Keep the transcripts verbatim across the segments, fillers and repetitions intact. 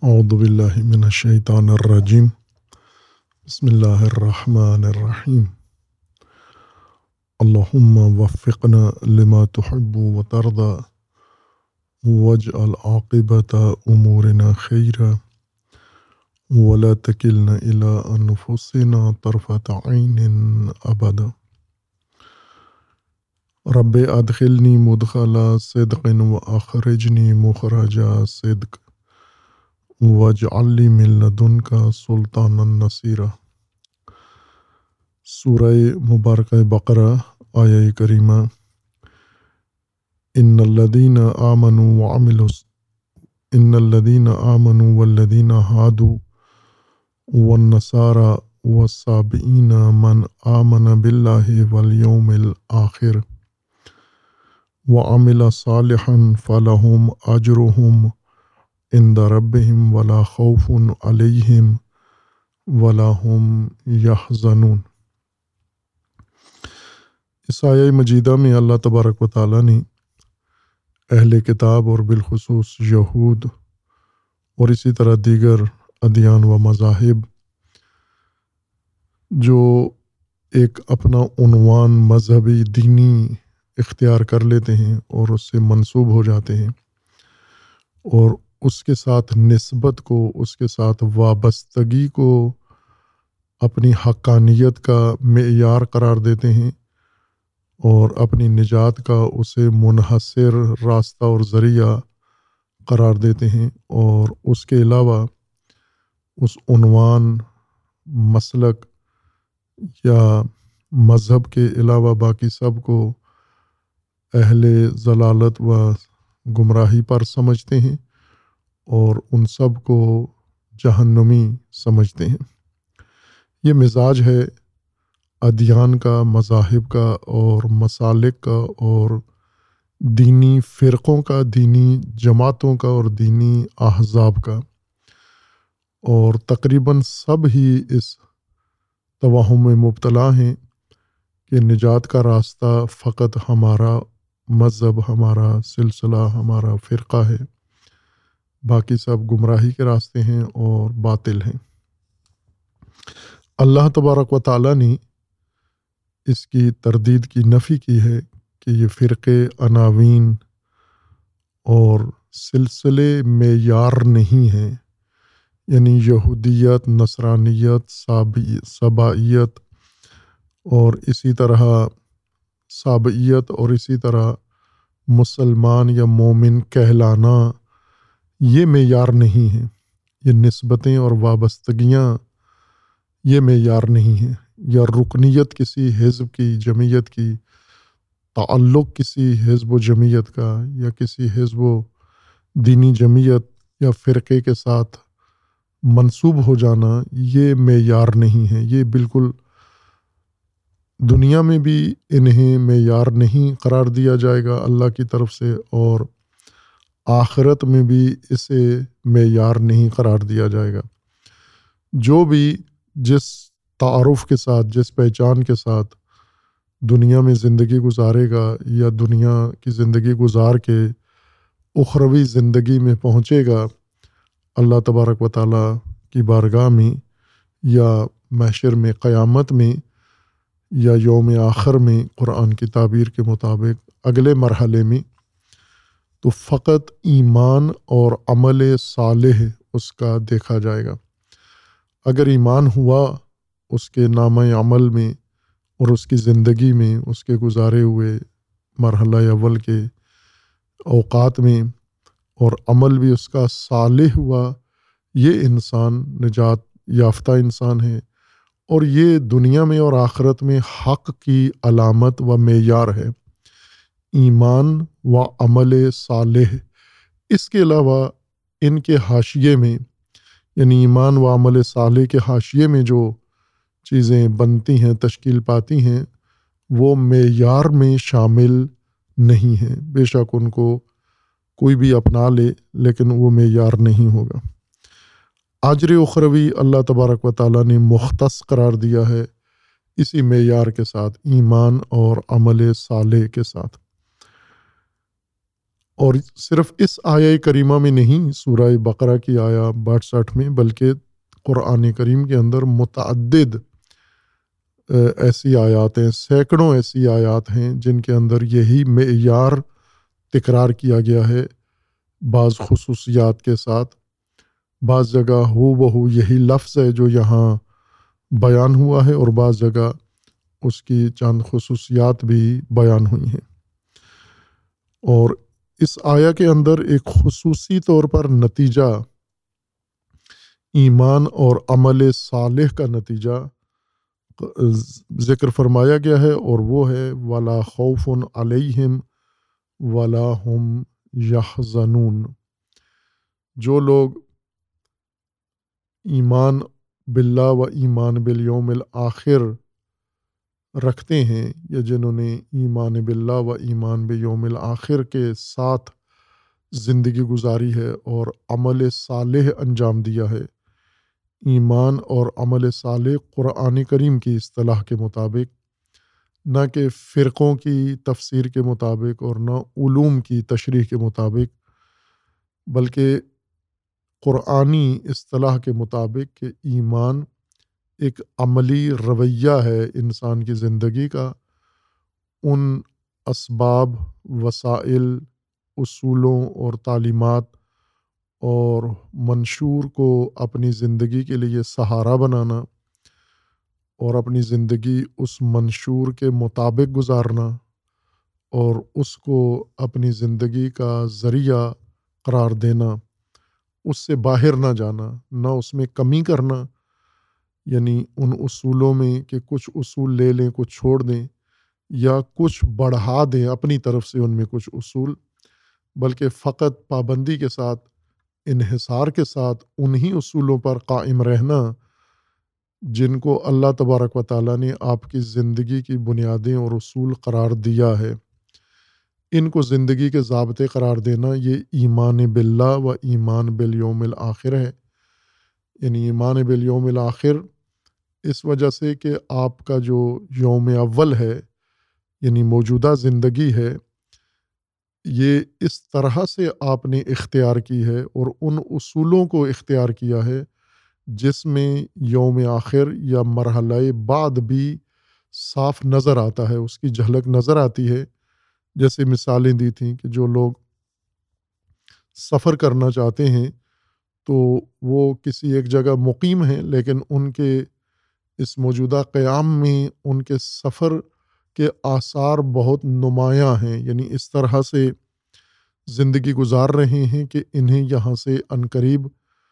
اعوذ باللہ من الشیطان الرجیم بسم اللہ الرحمن الرحیم اللہم وفقنا لما تحب وترضى واجعل عاقبۃ امورنا خیرا ولا تکلنا الی انفسنا طرفۃ عین ابدا رب ادخلنی مدخل صدق واخرجنی مخرج صدق واجعل لی من لدنک سلطانا نصیرا۔ سورہ مبارکہ بقرہ آیہ کریمہ ان الذین آمنوا وعملوا ان الذین آمنوا والذین ہادوا والنصارى والصابئین من آمن باللہ والیوم الآخر وعمل صالحا فلہم اجرہم عند ربہم ولا خوف علیہم ولا ہم یحزنون۔ اس آیہ مجیدہ میں اللہ تبارک و تعالیٰ نے اہل کتاب اور بالخصوص یہود اور اسی طرح دیگر ادیان و مذاہب جو ایک اپنا عنوان مذہبی دینی اختیار کر لیتے ہیں اور اس سے منسوب ہو جاتے ہیں اور اس کے ساتھ نسبت کو، اس کے ساتھ وابستگی کو اپنی حقانیت کا معیار قرار دیتے ہیں اور اپنی نجات کا اسے منحصر راستہ اور ذریعہ قرار دیتے ہیں، اور اس کے علاوہ اس عنوان، مسلک یا مذہب کے علاوہ باقی سب کو اہل ضلالت و گمراہی پر سمجھتے ہیں اور ان سب کو جہنمی سمجھتے ہیں۔ یہ مزاج ہے ادیان کا، مذاہب کا اور مسالک کا اور دینی فرقوں کا، دینی جماعتوں کا اور دینی احزاب کا، اور تقریباً سب ہی اس توہم میں مبتلا ہیں کہ نجات کا راستہ فقط ہمارا مذہب، ہمارا سلسلہ، ہمارا فرقہ ہے، باقی سب گمراہی کے راستے ہیں اور باطل ہیں۔ اللہ تبارک و تعالیٰ نے اس کی تردید کی نفی کی ہے کہ یہ فرقے عناوین اور سلسلے معیار نہیں ہیں، یعنی یہودیت، نصرانیت، سبائیت اور اسی طرح سابعیت اور اسی طرح مسلمان یا مومن کہلانا یہ معیار نہیں ہیں، یہ نسبتیں اور وابستگیاں یہ معیار نہیں ہیں، یا رکنیت کسی حزب کی، جمعیت کی، تعلق کسی حزب و جمعیت کا یا کسی حزب و دینی جمعیت یا فرقے کے ساتھ منسوب ہو جانا یہ معیار نہیں ہے۔ یہ بالکل دنیا میں بھی انہیں معیار نہیں قرار دیا جائے گا اللہ کی طرف سے، اور آخرت میں بھی اسے معیار نہیں قرار دیا جائے گا۔ جو بھی جس تعارف کے ساتھ، جس پہچان کے ساتھ دنیا میں زندگی گزارے گا یا دنیا کی زندگی گزار کے اخروی زندگی میں پہنچے گا، اللہ تبارک و تعالیٰ کی بارگاہ میں یا محشر میں، قیامت میں یا یوم آخر میں، قرآن کی تعبیر کے مطابق اگلے مرحلے میں، تو فقط ایمان اور عمل صالح اس کا دیکھا جائے گا۔ اگر ایمان ہوا اس کے نامہ عمل میں اور اس کی زندگی میں، اس کے گزارے ہوئے مرحلہ اول کے اوقات میں، اور عمل بھی اس کا صالح ہوا، یہ انسان نجات یافتہ انسان ہے، اور یہ دنیا میں اور آخرت میں حق کی علامت و معیار ہے، ایمان و عمل صالح۔ اس کے علاوہ ان کے حاشیے میں، یعنی ایمان و عمل صالح کے حاشیے میں جو چیزیں بنتی ہیں، تشکیل پاتی ہیں، وہ معیار میں شامل نہیں ہیں، بے شک ان کو کوئی بھی اپنا لے لیکن وہ معیار نہیں ہوگا۔ اجر اخروی اللہ تبارک و تعالیٰ نے مختص قرار دیا ہے اسی معیار کے ساتھ، ایمان اور عمل صالح کے ساتھ۔ اور صرف اس آیہ کریمہ میں نہیں، سورہ بقرہ کی آیہ باسٹھ میں، بلکہ قرآن کریم کے اندر متعدد ایسی آیات ہیں، سینکڑوں ایسی آیات ہیں جن کے اندر یہی معیار تکرار کیا گیا ہے، بعض خصوصیات کے ساتھ۔ بعض جگہ ہو بہو یہی لفظ ہے جو یہاں بیان ہوا ہے، اور بعض جگہ اس کی چند خصوصیات بھی بیان ہوئی ہیں۔ اور اس آیہ کے اندر ایک خصوصی طور پر نتیجہ ایمان اور عمل صالح کا نتیجہ ذکر فرمایا گیا ہے، اور وہ ہے وَلَا خَوْفٌ عَلَيْهِمْ وَلَا هُمْ يَحْزَنُونَ۔ جو لوگ ایمان باللہ و ایمان بالیوم الآخر رکھتے ہیں، یا جنہوں نے ایمان باللہ و ایمان بیوم الآخر کے ساتھ زندگی گزاری ہے اور عمل صالح انجام دیا ہے۔ ایمان اور عمل صالح قرآن کریم کی اصطلاح کے مطابق، نہ کہ فرقوں کی تفسیر کے مطابق اور نہ علوم کی تشریح کے مطابق، بلکہ قرآنی اصطلاح کے مطابق کہ ایمان ایک عملی رویہ ہے انسان کی زندگی کا، ان اسباب، وسائل، اصولوں اور تعلیمات اور منشور کو اپنی زندگی کے لیے سہارا بنانا اور اپنی زندگی اس منشور کے مطابق گزارنا اور اس کو اپنی زندگی کا ذریعہ قرار دینا، اس سے باہر نہ جانا، نہ اس میں کمی کرنا، یعنی ان اصولوں میں کہ کچھ اصول لے لیں کچھ چھوڑ دیں، یا کچھ بڑھا دیں اپنی طرف سے ان میں کچھ اصول، بلکہ فقط پابندی کے ساتھ، انحصار کے ساتھ انہی اصولوں پر قائم رہنا جن کو اللہ تبارک و تعالیٰ نے آپ کی زندگی کی بنیادیں اور اصول قرار دیا ہے۔ ان کو زندگی کے ضابطے قرار دینا، یہ ایمان باللہ و ایمان بالیوم الآخر ہے۔ یعنی ایمان بالیوم الآخر اس وجہ سے کہ آپ کا جو یوم اول ہے، یعنی موجودہ زندگی ہے، یہ اس طرح سے آپ نے اختیار کی ہے اور ان اصولوں کو اختیار کیا ہے جس میں یوم آخر یا مرحلہ بعد بھی صاف نظر آتا ہے، اس کی جھلک نظر آتی ہے۔ جیسے مثالیں دی تھیں کہ جو لوگ سفر کرنا چاہتے ہیں تو وہ کسی ایک جگہ مقیم ہیں، لیکن ان کے اس موجودہ قیام میں ان کے سفر کے آثار بہت نمایاں ہیں، یعنی اس طرح سے زندگی گزار رہے ہیں کہ انہیں یہاں سے عنقریب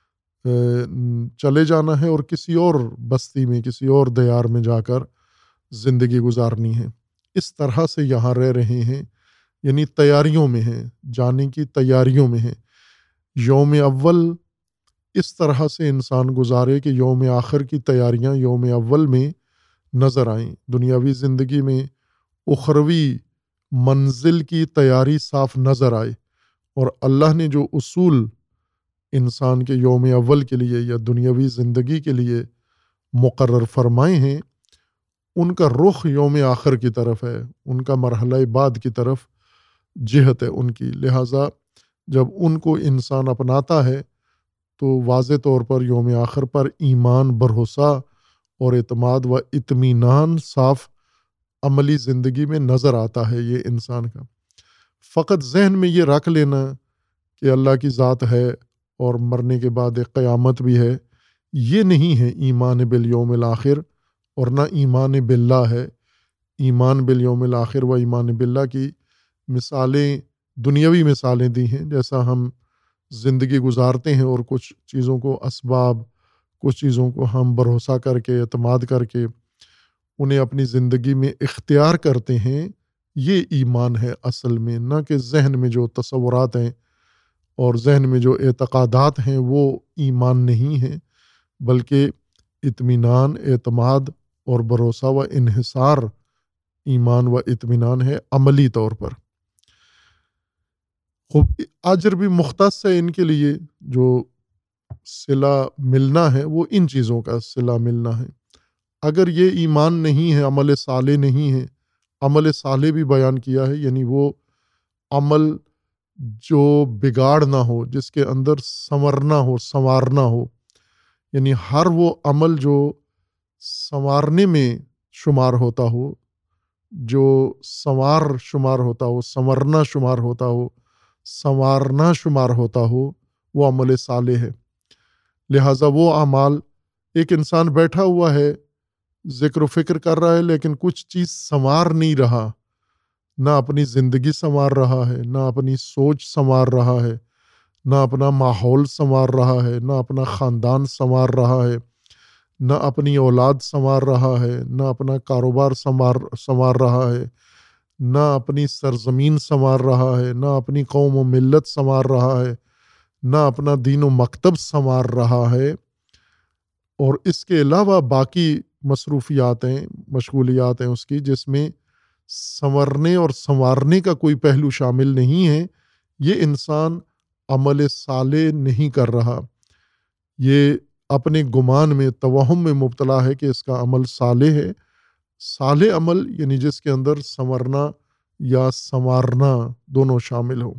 چلے جانا ہے اور کسی اور بستی میں، کسی اور دیار میں جا کر زندگی گزارنی ہے۔ اس طرح سے یہاں رہ رہے ہیں، یعنی تیاریوں میں ہیں، جانے کی تیاریوں میں ہیں۔ یوم اول اس طرح سے انسان گزارے کہ یوم آخر کی تیاریاں یوم اول میں نظر آئیں، دنیاوی زندگی میں اخروی منزل کی تیاری صاف نظر آئے، اور اللہ نے جو اصول انسان کے یوم اول کے لیے یا دنیاوی زندگی کے لیے مقرر فرمائے ہیں، ان کا رخ یوم آخر کی طرف ہے، ان کا مرحلہ بعد کی طرف جہت ہے ان کی۔ لہٰذا جب ان کو انسان اپناتا ہے تو واضح طور پر یوم آخر پر ایمان، بھروسہ اور اعتماد و اطمینان صاف عملی زندگی میں نظر آتا ہے یہ انسان کا۔ فقط ذہن میں یہ رکھ لینا کہ اللہ کی ذات ہے اور مرنے کے بعد ایک قیامت بھی ہے، یہ نہیں ہے ایمان بالیوم الآخر، اور نہ ایمان باللہ ہے۔ ایمان بالیوم الآخر و ایمان باللہ کی مثالیں دنیاوی مثالیں دی ہیں، جیسا ہم زندگی گزارتے ہیں اور کچھ چیزوں کو اسباب، کچھ چیزوں کو ہم بھروسہ کر کے، اعتماد کر کے انہیں اپنی زندگی میں اختیار کرتے ہیں، یہ ایمان ہے اصل میں، نہ کہ ذہن میں جو تصورات ہیں اور ذہن میں جو اعتقادات ہیں وہ ایمان نہیں ہیں، بلکہ اطمینان، اعتماد اور بھروسہ و انحصار ایمان و اطمینان ہے عملی طور پر۔ خوب اجر بھی مختص ہے ان کے لیے، جو صلہ ملنا ہے وہ ان چیزوں کا صلہ ملنا ہے۔ اگر یہ ایمان نہیں ہے، عمل صالح نہیں ہے، عمل صالح بھی بیان کیا ہے، یعنی وہ عمل جو بگاڑ نہ ہو، جس کے اندر سنورنا ہو، سنوارنا ہو، یعنی ہر وہ عمل جو سنوارنے میں شمار ہوتا ہو، جو سنوار شمار ہوتا ہو، سنورنا شمار ہوتا ہو، سنوارنا شمار ہوتا ہو، وہ عمل صالح ہے۔ لہٰذا وہ اعمال، ایک انسان بیٹھا ہوا ہے، ذکر و فکر کر رہا ہے، لیکن کچھ چیز سنوار نہیں رہا، نہ اپنی زندگی سنوار رہا ہے، نہ اپنی سوچ سنوار رہا ہے، نہ اپنا ماحول سنوار رہا ہے، نہ اپنا خاندان سنوار رہا ہے، نہ اپنی اولاد سنوار رہا ہے، نہ اپنا کاروبار سنوار سنوار رہا ہے، نہ اپنی سرزمین سنوار رہا ہے، نہ اپنی قوم و ملت سنوار رہا ہے، نہ اپنا دین و مکتب سنوار رہا ہے، اور اس کے علاوہ باقی مصروفیات ہیں، مشغولیات ہیں اس کی، جس میں سنورنے اور سنوارنے کا کوئی پہلو شامل نہیں ہے، یہ انسان عمل صالح نہیں کر رہا، یہ اپنے گمان میں، توہم میں مبتلا ہے کہ اس کا عمل صالح ہے۔ صالح عمل یعنی جس کے اندر سنورنا یا سنوارنا دونوں شامل ہوں۔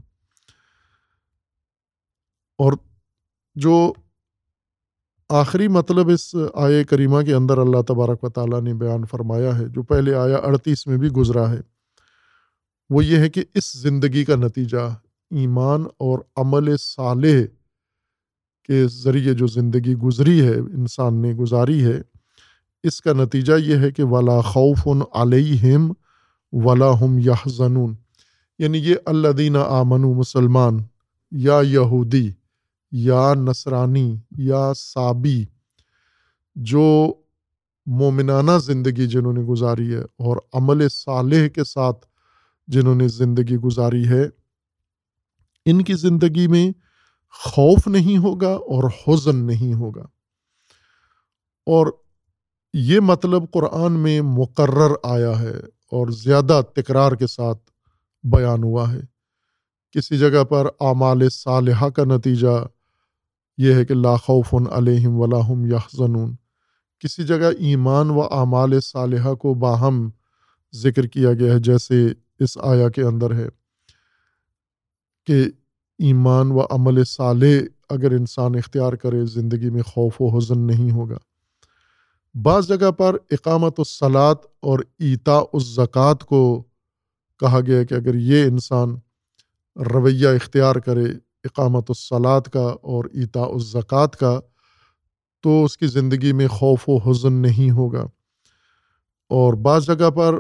اور جو آخری مطلب اس آیے کریمہ کے اندر اللہ تبارک و تعالیٰ نے بیان فرمایا ہے، جو پہلے آیا اڑتیس میں بھی گزرا ہے، وہ یہ ہے کہ اس زندگی کا نتیجہ ایمان اور عمل صالح کے ذریعے جو زندگی گزری ہے، انسان نے گزاری ہے، اس کا نتیجہ یہ ہے کہ ولا خوف علیہم ولا ہم یحزنون، یعنی یہ الذین آمنوا، مسلمان یا یہودی یا نصرانی یا صابی، جو مومنانہ زندگی جنہوں نے گزاری ہے اور عمل صالح کے ساتھ جنہوں نے زندگی گزاری ہے، ان کی زندگی میں خوف نہیں ہوگا اور حزن نہیں ہوگا۔ اور یہ مطلب قرآن میں مقرر آیا ہے اور زیادہ تکرار کے ساتھ بیان ہوا ہے۔ کسی جگہ پر اعمال صالحہ کا نتیجہ یہ ہے کہ لا خوف علیہم ولا ہم یحزنون، کسی جگہ ایمان و اعمال صالحہ کو باہم ذکر کیا گیا ہے، جیسے اس آیا کے اندر ہے کہ ایمان و عمل صالح اگر انسان اختیار کرے، زندگی میں خوف و حزن نہیں ہوگا۔ بعض جگہ پر اقامت الصلاۃ اور ایتاء الزکوٰۃ کو کہا گیا کہ اگر یہ انسان رویہ اختیار کرے اقامت الصلاۃ کا اور ایتاء الزکوٰۃ کا، تو اس کی زندگی میں خوف و حزن نہیں ہوگا۔ اور بعض جگہ پر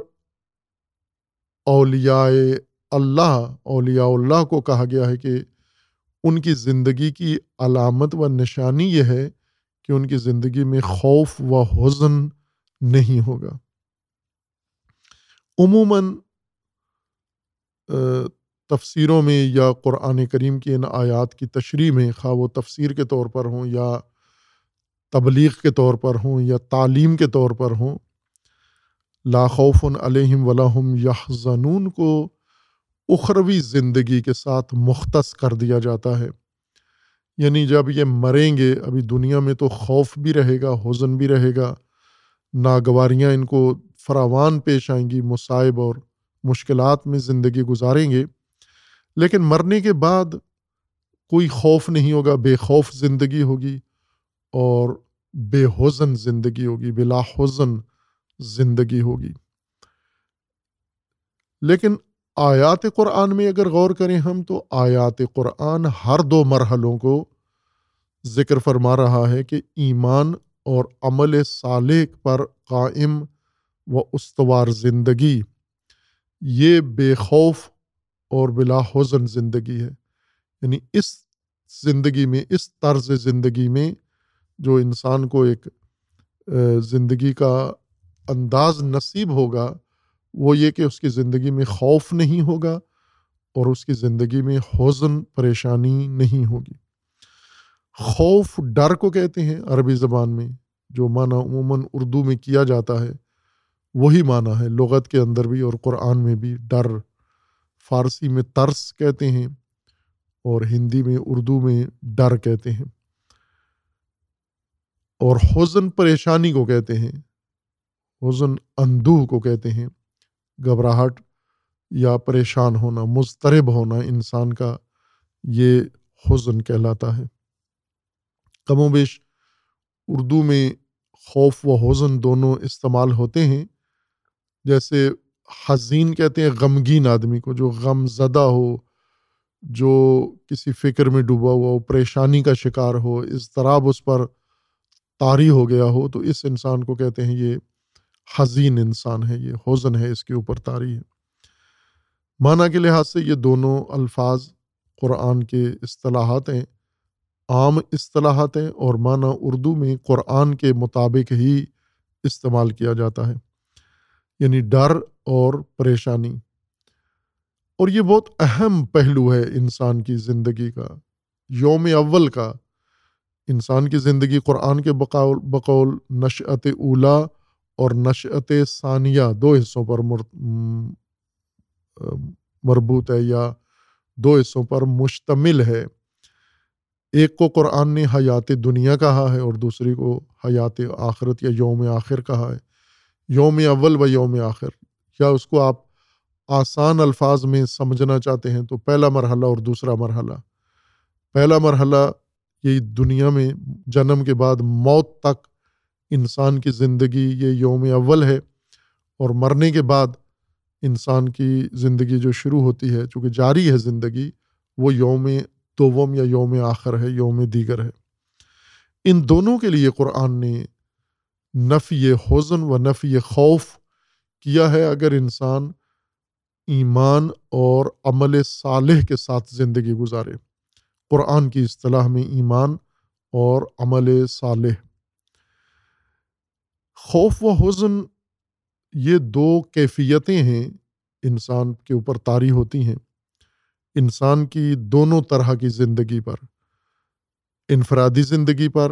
اولیاء اللہ اولیاء اللہ کو کہا گیا ہے کہ ان کی زندگی کی علامت و نشانی یہ ہے کہ ان کی زندگی میں خوف و حزن نہیں ہوگا۔ عموماً تفسیروں میں یا قرآن کریم کی ان آیات کی تشریح میں، خواہ وہ تفسیر کے طور پر ہوں یا تبلیغ کے طور پر ہوں یا تعلیم کے طور پر ہوں، لا خوف علیہم ولا ہم یحزنون کو اخروی زندگی کے ساتھ مختص کر دیا جاتا ہے، یعنی جب یہ مریں گے، ابھی دنیا میں تو خوف بھی رہے گا، حزن بھی رہے گا، ناگواریاں ان کو فراوان پیش آئیں گی، مصائب اور مشکلات میں زندگی گزاریں گے، لیکن مرنے کے بعد کوئی خوف نہیں ہوگا، بے خوف زندگی ہوگی اور بے حزن زندگی ہوگی، بلا حزن زندگی ہوگی۔ لیکن آیات قرآن میں اگر غور کریں ہم، تو آیات قرآن ہر دو مرحلوں کو ذکر فرما رہا ہے کہ ایمان اور عمل صالح پر قائم و استوار زندگی یہ بے خوف اور بلا حزن زندگی ہے، یعنی اس زندگی میں، اس طرز زندگی میں جو انسان کو ایک زندگی کا انداز نصیب ہوگا، وہ یہ کہ اس کی زندگی میں خوف نہیں ہوگا اور اس کی زندگی میں حزن، پریشانی نہیں ہوگی۔ خوف ڈر کو کہتے ہیں عربی زبان میں، جو معنی عموماً اردو میں کیا جاتا ہے وہی معنی ہے لغت کے اندر بھی اور قرآن میں بھی۔ ڈر فارسی میں ترس کہتے ہیں اور ہندی میں، اردو میں ڈر کہتے ہیں، اور حزن پریشانی کو کہتے ہیں، حزن اندوہ کو کہتے ہیں، گھبراہٹ یا پریشان ہونا، مضطرب ہونا انسان کا یہ حزن کہلاتا ہے۔ کم و بیش اردو میں خوف و حزن دونوں استعمال ہوتے ہیں۔ جیسے حزین کہتے ہیں غمگین آدمی کو، جو غم زدہ ہو، جو کسی فکر میں ڈوبا ہوا ہو، پریشانی کا شکار ہو، اضطراب اس پر طاری ہو گیا ہو، تو اس انسان کو کہتے ہیں یہ حزین انسان ہے، یہ حزن ہے، اس کے اوپر طاری ہے۔ معنی کے لحاظ سے یہ دونوں الفاظ قرآن کے اصطلاحات ہیں، عام اصطلاحات ہیں، اور معنی اردو میں قرآن کے مطابق ہی استعمال کیا جاتا ہے، یعنی ڈر اور پریشانی۔ اور یہ بہت اہم پہلو ہے انسان کی زندگی کا، یوم اول کا۔ انسان کی زندگی قرآن کے بقول بقول نشأت اولا اور نشأت ثانیہ دو حصوں پر مربوط ہے، یا دو حصوں پر مشتمل ہے۔ ایک کو قرآن نے حیات دنیا کہا ہے اور دوسری کو حیات آخرت یا یوم آخر کہا ہے۔ یوم اول و یوم آخر، یا اس کو آپ آسان الفاظ میں سمجھنا چاہتے ہیں تو پہلا مرحلہ اور دوسرا مرحلہ۔ پہلا مرحلہ یہ دنیا میں جنم کے بعد موت تک انسان کی زندگی، یہ یوم اول ہے، اور مرنے کے بعد انسان کی زندگی جو شروع ہوتی ہے، چونکہ جاری ہے زندگی، وہ یوم دوم یا یوم آخر ہے، یوم دیگر ہے۔ ان دونوں کے لیے قرآن نے نفی حزن و نفی خوف کیا ہے اگر انسان ایمان اور عمل صالح کے ساتھ زندگی گزارے۔ قرآن کی اصطلاح میں ایمان اور عمل صالح۔ خوف و حزن یہ دو کیفیتیں ہیں انسان کے اوپر طاری ہوتی ہیں، انسان کی دونوں طرح کی زندگی پر، انفرادی زندگی پر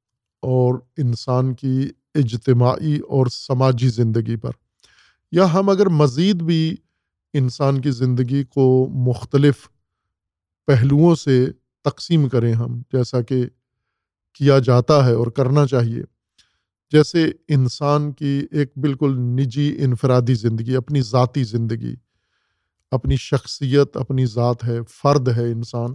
اور انسان کی اجتماعی اور سماجی زندگی پر۔ یا ہم اگر مزید بھی انسان کی زندگی کو مختلف پہلوؤں سے تقسیم کریں، ہم جیسا کہ کیا جاتا ہے اور کرنا چاہیے، جیسے انسان کی ایک بالکل نجی انفرادی زندگی، اپنی ذاتی زندگی، اپنی شخصیت، اپنی ذات ہے، فرد ہے انسان۔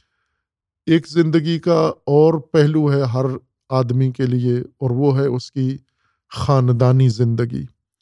ایک زندگی کا اور پہلو ہے ہر آدمی کے لیے، اور وہ ہے اس کی خاندانی زندگی،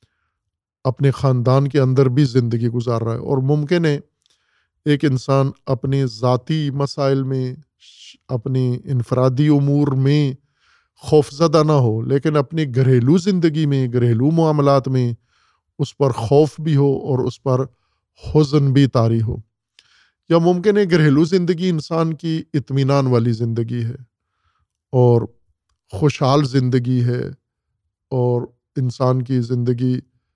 اپنے خاندان کے اندر بھی زندگی گزار رہا ہے۔ اور ممکن ہے ایک انسان اپنے ذاتی مسائل میں، اپنی انفرادی امور میں خوف زدہ نہ ہو، لیکن اپنی گھریلو زندگی میں، گھریلو معاملات میں اس پر خوف بھی ہو اور اس پر حزن بھی طاری ہو۔ یا ممکن ہے گھریلو زندگی انسان کی اطمینان والی زندگی ہے اور خوشحال زندگی ہے، اور انسان کی زندگی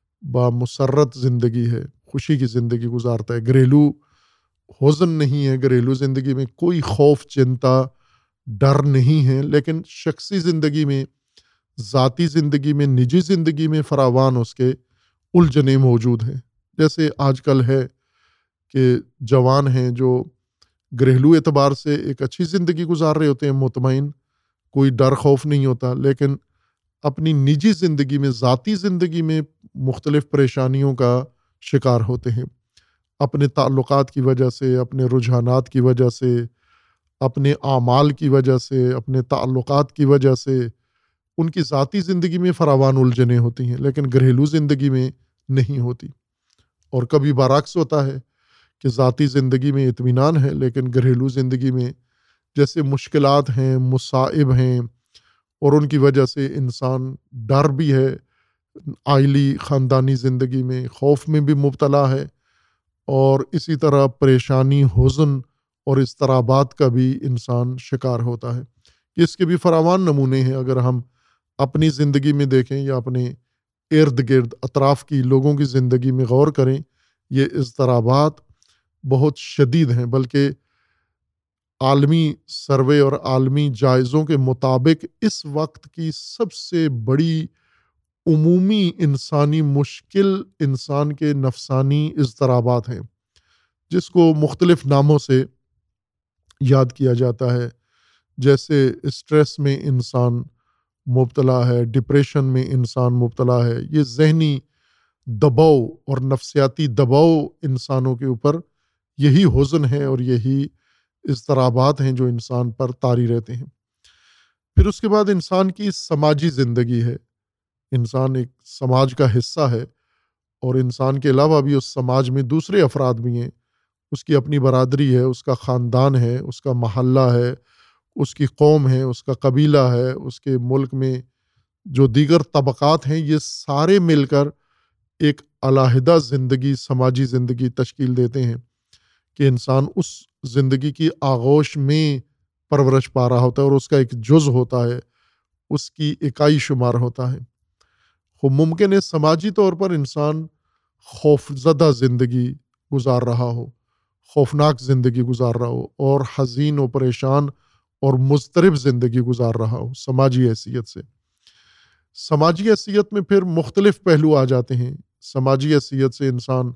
بامسرت زندگی ہے، خوشی کی زندگی گزارتا ہے، گھریلو حزن نہیں ہے، گھریلو زندگی میں کوئی خوف، چنتا، ڈر نہیں ہے۔ لیکن شخصی زندگی میں، ذاتی زندگی میں، نجی زندگی میں فراوان اس کے الجھنیں موجود ہیں۔ جیسے آج کل ہے کہ جوان ہیں جو گھریلو اعتبار سے ایک اچھی زندگی گزار رہے ہوتے ہیں، مطمئن، کوئی ڈر خوف نہیں ہوتا، لیکن اپنی نجی زندگی میں، ذاتی زندگی میں مختلف پریشانیوں کا شکار ہوتے ہیں، اپنے تعلقات کی وجہ سے، اپنے رجحانات کی وجہ سے، اپنے اعمال کی وجہ سے، اپنے تعلقات کی وجہ سے ان کی ذاتی زندگی میں فراوان الجھنیں ہوتی ہیں، لیکن گھریلو زندگی میں نہیں ہوتی۔ اور کبھی برعکس ہوتا ہے کہ ذاتی زندگی میں اطمینان ہے، لیکن گھریلو زندگی میں جیسے مشکلات ہیں، مصائب ہیں، اور ان کی وجہ سے انسان ڈر بھی ہے، عائلی خاندانی زندگی میں خوف میں بھی مبتلا ہے، اور اسی طرح پریشانی، حزن اور اضطرابات کا بھی انسان شکار ہوتا ہے۔ اس کے بھی فراوان نمونے ہیں، اگر ہم اپنی زندگی میں دیکھیں یا اپنے ارد گرد اطراف کی لوگوں کی زندگی میں غور کریں، یہ اضطرابات بہت شدید ہیں، بلکہ عالمی سروے اور عالمی جائزوں کے مطابق اس وقت کی سب سے بڑی عمومی انسانی مشکل انسان کے نفسانی اضطرابات ہیں، جس کو مختلف ناموں سے یاد کیا جاتا ہے۔ جیسے اسٹریس میں انسان مبتلا ہے، ڈپریشن میں انسان مبتلا ہے، یہ ذہنی دباؤ اور نفسیاتی دباؤ انسانوں کے اوپر، یہی حزن ہے اور یہی اضطرابات ہیں جو انسان پر طاری رہتے ہیں۔ پھر اس کے بعد انسان کی سماجی زندگی ہے، انسان ایک سماج کا حصہ ہے، اور انسان کے علاوہ بھی اس سماج میں دوسرے افراد بھی ہیں، اس کی اپنی برادری ہے، اس کا خاندان ہے، اس کا محلہ ہے، اس کی قوم ہے، اس کا قبیلہ ہے، اس کے ملک میں جو دیگر طبقات ہیں، یہ سارے مل کر ایک علیحدہ زندگی، سماجی زندگی تشکیل دیتے ہیں کہ انسان اس زندگی کی آغوش میں پرورش پا رہا ہوتا ہے اور اس کا ایک جز ہوتا ہے، اس کی اکائی شمار ہوتا ہے۔ خوب ممکن ہے سماجی طور پر انسان خوف زدہ زندگی گزار رہا ہو، خوفناک زندگی گزار رہا ہو، اور حزین و پریشان اور مضطرب زندگی گزار رہا ہو سماجی حیثیت سے۔ سماجی حیثیت میں پھر مختلف پہلو آ جاتے ہیں۔ سماجی حیثیت سے انسان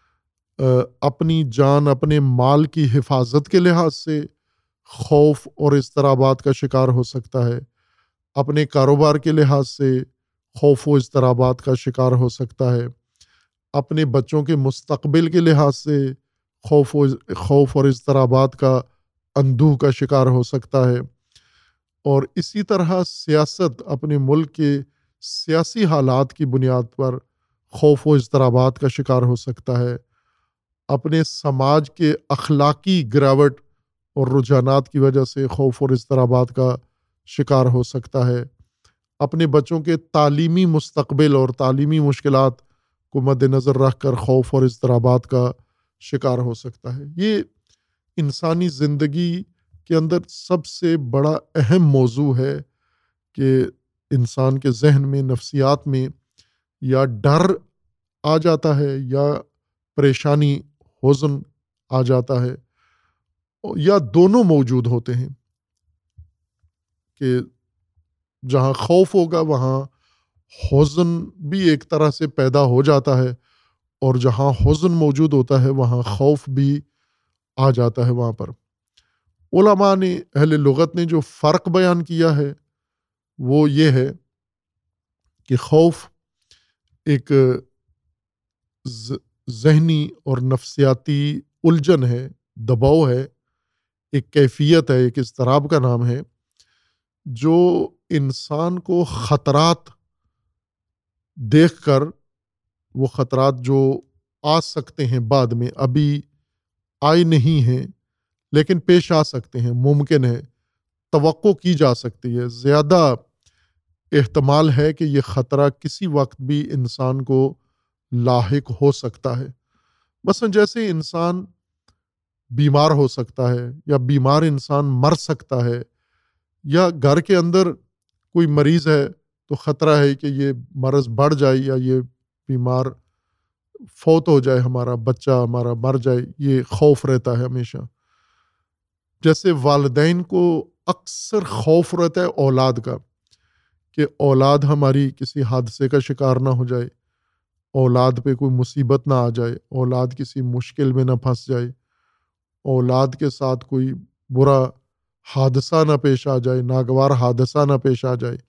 اپنی جان، اپنے مال کی حفاظت کے لحاظ سے خوف اور اضطرابات کا شکار ہو سکتا ہے، اپنے کاروبار کے لحاظ سے خوف و اضطرابات کا شکار ہو سکتا ہے، اپنے بچوں کے مستقبل کے لحاظ سے خوف و خوف اور اضطرابات کا اندوہ کا شکار ہو سکتا ہے، اور اسی طرح سیاست، اپنے ملک کے سیاسی حالات کی بنیاد پر خوف و اضطرابات کا شکار ہو سکتا ہے، اپنے سماج کے اخلاقی گراوٹ اور رجحانات کی وجہ سے خوف اور اضطرابات کا شکار ہو سکتا ہے، اپنے بچوں کے تعلیمی مستقبل اور تعلیمی مشکلات کو مد نظر رکھ کر خوف اور اضطرابات کا شکار ہو سکتا ہے۔ یہ انسانی زندگی کے اندر سب سے بڑا اہم موضوع ہے کہ انسان کے ذہن میں، نفسیات میں یا ڈر آ جاتا ہے، یا پریشانی، حزن آ جاتا ہے، یا دونوں موجود ہوتے ہیں، کہ جہاں خوف ہوگا وہاں حزن بھی ایک طرح سے پیدا ہو جاتا ہے، اور جہاں حزن موجود ہوتا ہے وہاں خوف بھی آ جاتا ہے وہاں پر۔ علماء نے، اہل لغت نے جو فرق بیان کیا ہے وہ یہ ہے کہ خوف ایک ذہنی اور نفسیاتی الجھن ہے، دباؤ ہے، ایک کیفیت ہے، ایک اضطراب کا نام ہے، جو انسان کو خطرات دیکھ کر، وہ خطرات جو آ سکتے ہیں بعد میں، ابھی آئے نہیں ہیں لیکن پیش آ سکتے ہیں، ممکن ہے، توقع کی جا سکتی ہے، زیادہ احتمال ہے کہ یہ خطرہ کسی وقت بھی انسان کو لاحق ہو سکتا ہے۔ مثلا جیسے انسان بیمار ہو سکتا ہے، یا بیمار انسان مر سکتا ہے، یا گھر کے اندر کوئی مریض ہے تو خطرہ ہے کہ یہ مرض بڑھ جائے، یا یہ بیمار فوت ہو جائے، ہمارا بچہ ہمارا مر جائے، یہ خوف رہتا ہے ہمیشہ۔ جیسے والدین کو اکثر خوف رہتا ہے اولاد کا، کہ اولاد ہماری کسی حادثے کا شکار نہ ہو جائے، اولاد پہ کوئی مصیبت نہ آ جائے، اولاد کسی مشکل میں نہ پھنس جائے، اولاد کے ساتھ کوئی برا حادثہ نہ پیش آ جائے، ناگوار حادثہ نہ پیش آ جائے۔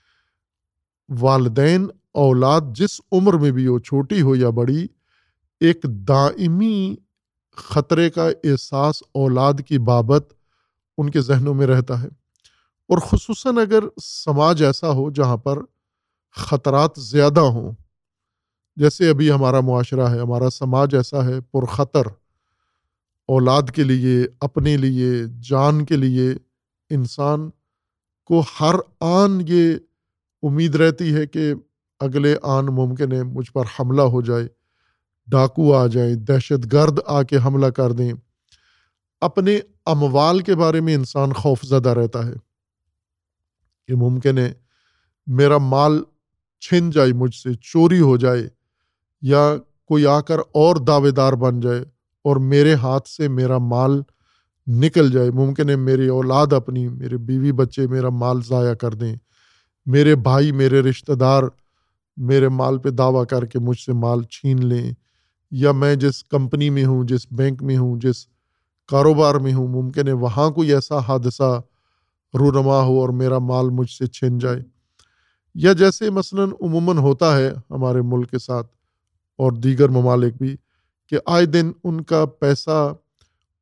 والدین اولاد جس عمر میں بھی ہو، چھوٹی ہو یا بڑی، ایک دائمی خطرے کا احساس اولاد کی بابت ان کے ذہنوں میں رہتا ہے، اور خصوصاً اگر سماج ایسا ہو جہاں پر خطرات زیادہ ہوں، جیسے ابھی ہمارا معاشرہ ہے، ہمارا سماج ایسا ہے پرخطر، اولاد کے لیے، اپنے لیے، جان کے لیے انسان کو ہر آن یہ امید رہتی ہے کہ اگلے آن ممکن ہے مجھ پر حملہ ہو جائے، ڈاکو آ جائیں، دہشت گرد آ کے حملہ کر دیں۔ اپنے اموال کے بارے میں انسان خوف زدہ رہتا ہے کہ ممکن ہے میرا مال چھن جائے، مجھ سے چوری ہو جائے، یا کوئی آ کر اور دعوے دار بن جائے اور میرے ہاتھ سے میرا مال نکل جائے، ممکن ہے میری اولاد، اپنی میرے بیوی بچے میرا مال ضائع کر دیں، میرے بھائی، میرے رشتہ دار میرے مال پہ دعویٰ کر کے مجھ سے مال چھین لیں، یا میں جس کمپنی میں ہوں، جس بینک میں ہوں، جس کاروبار میں ہوں، ممکن ہے وہاں کوئی ایسا حادثہ رونما ہو اور میرا مال مجھ سے چھن جائے۔ یا جیسے مثلاً عموماً ہوتا ہے ہمارے ملک کے ساتھ اور دیگر ممالک بھی، کہ آئے دن ان کا پیسہ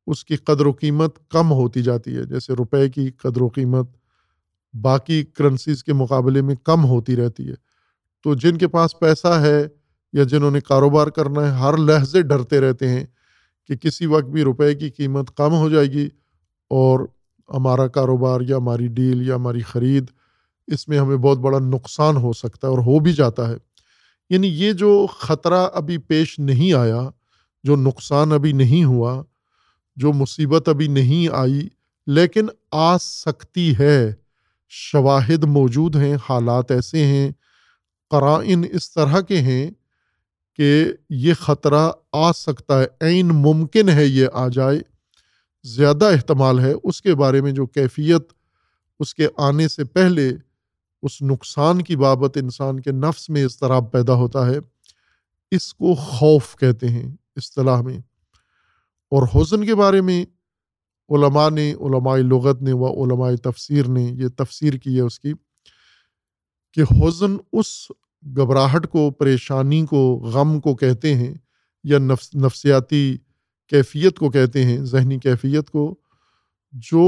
اس کی قدر و قیمت کم ہوتی جاتی ہے. جیسے روپے کی قدر و قیمت باقی کرنسیز کے مقابلے میں کم ہوتی رہتی ہے. تو جن کے پاس پیسہ ہے یا جنہوں نے کاروبار کرنا ہے ہر لحظے ڈرتے رہتے ہیں کہ کسی وقت بھی روپے کی قیمت کم ہو جائے گی اور ہمارا کاروبار یا ہماری ڈیل یا ہماری خرید اس میں ہمیں بہت بڑا نقصان ہو سکتا ہے اور ہو بھی جاتا ہے. یعنی یہ جو خطرہ ابھی پیش نہیں آیا، جو نقصان ابھی نہیں ہوا، جو مصیبت ابھی نہیں آئی لیکن آ سکتی ہے، شواہد موجود ہیں، حالات ایسے ہیں، قرائن اس طرح کے ہیں کہ یہ خطرہ آ سکتا ہے، عین ممکن ہے یہ آ جائے، زیادہ احتمال ہے. اس کے بارے میں جو کیفیت اس کے آنے سے پہلے اس نقصان کی بابت انسان کے نفس میں اضطراب پیدا ہوتا ہے، اس کو خوف کہتے ہیں اصطلاح میں. اور حزن کے بارے میں علماء نے، علماء لغت نے و علماء تفسیر نے یہ تفسیر کی ہے اس کی کہ حزن اس گھبراہٹ کو، پریشانی کو، غم کو کہتے ہیں یا نفس نفسیاتی کیفیت کو کہتے ہیں، ذہنی کیفیت کو، جو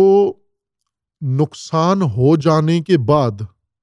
نقصان ہو جانے کے بعد،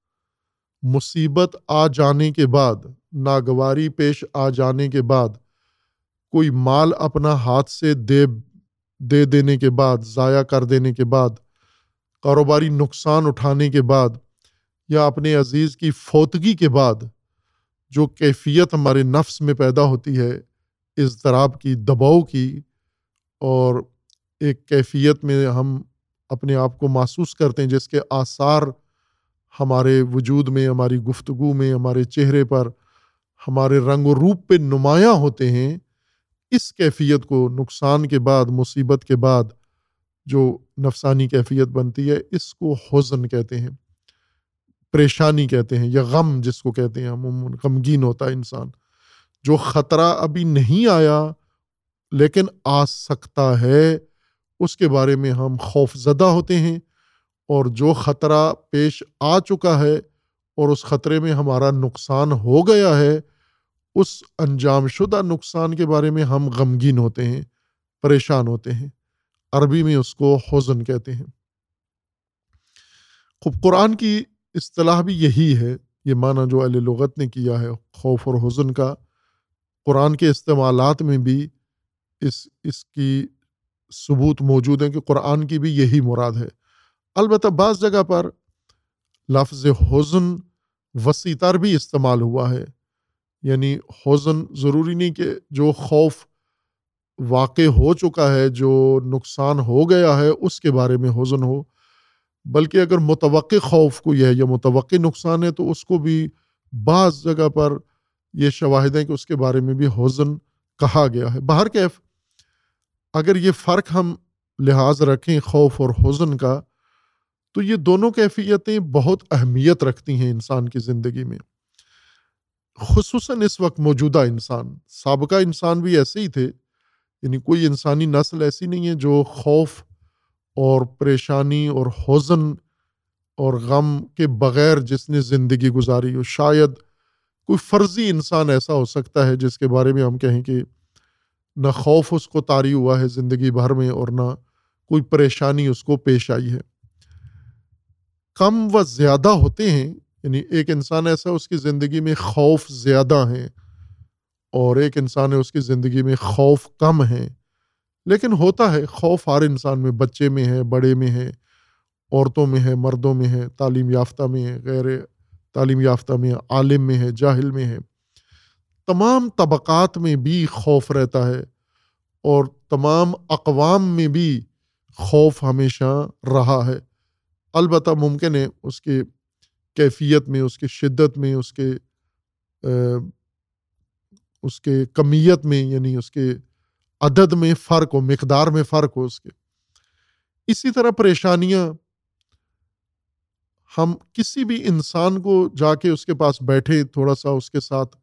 مصیبت آ جانے کے بعد، ناگواری پیش آ جانے کے بعد، کوئی مال اپنا ہاتھ سے دے دے دینے کے بعد، ضائع کر دینے کے بعد، کاروباری نقصان اٹھانے کے بعد یا اپنے عزیز کی فوتگی کے بعد جو کیفیت ہمارے نفس میں پیدا ہوتی ہے اضطراب کی، دباؤ کی، اور ایک کیفیت میں ہم اپنے آپ کو محسوس کرتے ہیں جس کے آثار ہمارے وجود میں، ہماری گفتگو میں، ہمارے چہرے پر، ہمارے رنگ و روپ پہ نمایاں ہوتے ہیں. اس کیفیت کو نقصان کے بعد، مصیبت کے بعد جو نفسانی کیفیت بنتی ہے، اس کو حزن کہتے ہیں، پریشانی کہتے ہیں، یا غم جس کو کہتے ہیں. عموماً غمگین ہوتا ہے انسان. جو خطرہ ابھی نہیں آیا لیکن آ سکتا ہے، اس کے بارے میں ہم خوف زدہ ہوتے ہیں. اور جو خطرہ پیش آ چکا ہے اور اس خطرے میں ہمارا نقصان ہو گیا ہے، اس انجام شدہ نقصان کے بارے میں ہم غمگین ہوتے ہیں، پریشان ہوتے ہیں. عربی میں اس کو حزن کہتے ہیں. خب قرآن کی اصطلاح بھی یہی ہے، یہ معنی جو اہل لغت نے کیا ہے خوف اور حزن کا. قرآن کے استعمالات میں بھی اس اس کی ثبوت موجود ہے کہ قرآن کی بھی یہی مراد ہے. البتہ بعض جگہ پر لفظ حزن وسیع تر بھی استعمال ہوا ہے. یعنی حزن ضروری نہیں کہ جو خوف واقع ہو چکا ہے، جو نقصان ہو گیا ہے، اس کے بارے میں حزن ہو، بلکہ اگر متوقع خوف کوئی ہے یا متوقع نقصان ہے تو اس کو بھی بعض جگہ پر یہ شواہد ہیں کہ اس کے بارے میں بھی حزن کہا گیا ہے. بہرکیف اگر یہ فرق ہم لحاظ رکھیں خوف اور حزن کا، تو یہ دونوں کیفیتیں بہت اہمیت رکھتی ہیں انسان کی زندگی میں. خصوصاً اس وقت موجودہ انسان، سابقہ انسان بھی ایسے ہی تھے. یعنی کوئی انسانی نسل ایسی نہیں ہے جو خوف اور پریشانی اور حزن اور غم کے بغیر جس نے زندگی گزاری ہو. شاید کوئی فرضی انسان ایسا ہو سکتا ہے جس کے بارے میں ہم کہیں کہ نہ خوف اس کو طاری ہوا ہے زندگی بھر میں اور نہ کوئی پریشانی اس کو پیش آئی ہے. کم و زیادہ ہوتے ہیں. یعنی ایک انسان ایسا اس کی زندگی میں خوف زیادہ ہیں اور ایک انسان ہے اس کی زندگی میں خوف کم ہیں. لیکن ہوتا ہے خوف ہر انسان میں، بچے میں ہے، بڑے میں ہے، عورتوں میں ہے، مردوں میں ہے، تعلیم یافتہ میں ہے، غیر تعلیم یافتہ میں ہے، عالم میں ہے، جاہل میں ہے. تمام طبقات میں بھی خوف رہتا ہے اور تمام اقوام میں بھی خوف ہمیشہ رہا ہے. البتہ ممکن ہے اس کے کیفیت میں، اس کی شدت میں، اس کے اس کے کمیت میں، یعنی اس کے عدد میں فرق ہو، مقدار میں فرق ہو اس کے. اسی طرح پریشانیاں، ہم کسی بھی انسان کو جا کے اس کے پاس بیٹھے، تھوڑا سا اس کے ساتھ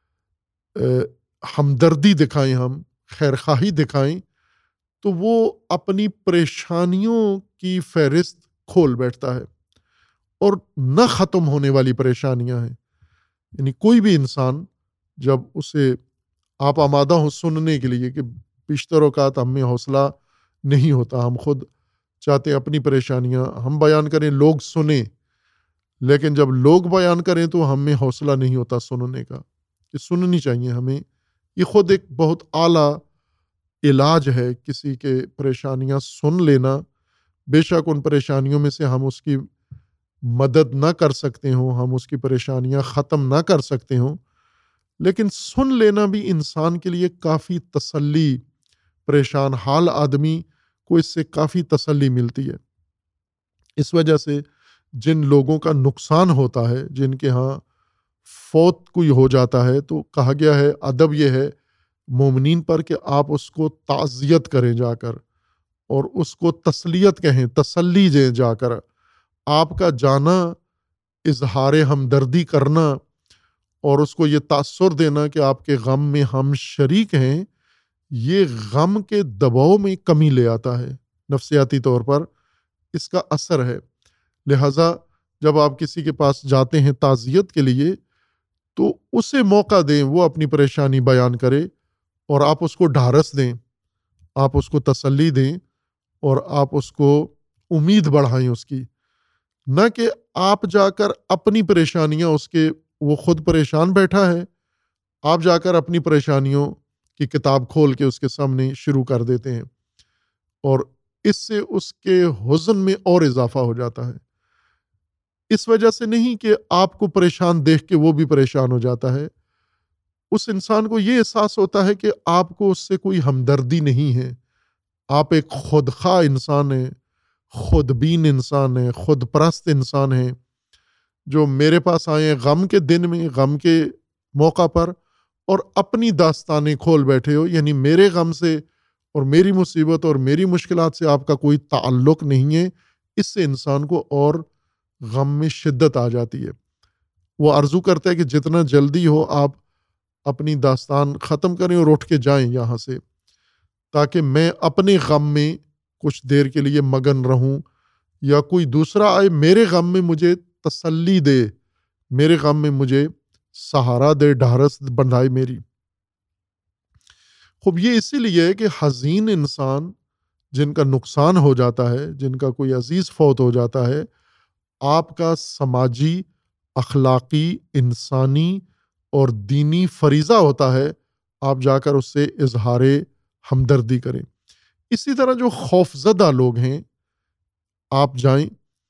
ہمدردی دکھائیں، ہم خیرخواہی دکھائیں، تو وہ اپنی پریشانیوں کی فہرست کھول بیٹھتا ہے اور نہ ختم ہونے والی پریشانیاں ہیں. یعنی کوئی بھی انسان جب اسے آپ آمادہ ہو سننے کے لیے کہ بیشتر اوقات ہم میں حوصلہ نہیں ہوتا. ہم خود چاہتے ہیں اپنی پریشانیاں ہم بیان کریں، لوگ سنیں، لیکن جب لوگ بیان کریں تو ہمیں حوصلہ نہیں ہوتا سننے کا کہ سننی چاہیے ہمیں. یہ خود ایک بہت اعلیٰ علاج ہے کسی کے پریشانیاں سن لینا. بے شک ان پریشانیوں میں سے ہم اس کی مدد نہ کر سکتے ہوں، ہم اس کی پریشانیاں ختم نہ کر سکتے ہوں، لیکن سن لینا بھی انسان کے لیے کافی تسلی، پریشان حال آدمی کو اس سے کافی تسلی ملتی ہے. اس وجہ سے جن لوگوں کا نقصان ہوتا ہے، جن کے ہاں فوت کوئی ہو جاتا ہے، تو کہا گیا ہے، ادب یہ ہے مومنین پر کہ آپ اس کو تعزیت کریں جا کر، اور اس کو تسلیت کہیں، تسلی دیں جا کر. آپ کا جانا، اظہار ہمدردی کرنا اور اس کو یہ تاثر دینا کہ آپ کے غم میں ہم شریک ہیں، یہ غم کے دباؤ میں کمی لے آتا ہے. نفسیاتی طور پر اس کا اثر ہے. لہٰذا جب آپ کسی کے پاس جاتے ہیں تعزیت کے لیے تو اسے موقع دیں، وہ اپنی پریشانی بیان کرے اور آپ اس کو ڈھارس دیں، آپ اس کو تسلی دیں اور آپ اس کو امید بڑھائیں اس کی. نہ کہ آپ جا کر اپنی پریشانیاں اس کے، وہ خود پریشان بیٹھا ہے، آپ جا کر اپنی پریشانیوں کی کتاب کھول کے اس کے سامنے شروع کر دیتے ہیں، اور اس سے اس کے حزن میں اور اضافہ ہو جاتا ہے. اس وجہ سے نہیں کہ آپ کو پریشان دیکھ کے وہ بھی پریشان ہو جاتا ہے، اس انسان کو یہ احساس ہوتا ہے کہ آپ کو اس سے کوئی ہمدردی نہیں ہے. آپ ایک خودخواہ انسان ہیں، خود بین انسان ہیں، خود پرست انسان ہیں، جو میرے پاس آئے ہیں غم کے دن میں، غم کے موقع پر، اور اپنی داستانیں کھول بیٹھے ہو. یعنی میرے غم سے اور میری مصیبت اور میری مشکلات سے آپ کا کوئی تعلق نہیں ہے. اس سے انسان کو اور غم میں شدت آ جاتی ہے. وہ آرزو کرتا ہے کہ جتنا جلدی ہو آپ اپنی داستان ختم کریں اور اٹھ کے جائیں یہاں سے، تاکہ میں اپنے غم میں کچھ دیر کے لیے مگن رہوں، یا کوئی دوسرا آئے میرے غم میں مجھے تسلی دے، میرے غم میں مجھے سہارا دے، ڈھارس بندھائے میری. خوب یہ اسی لیے ہے کہ حزین انسان جن کا نقصان ہو جاتا ہے، جن کا کوئی عزیز فوت ہو جاتا ہے، آپ کا سماجی، اخلاقی، انسانی اور دینی فریضہ ہوتا ہے آپ جا کر اس سے اظہار ہمدردی کریں. اسی طرح جو خوفزدہ لوگ ہیں، آپ جائیں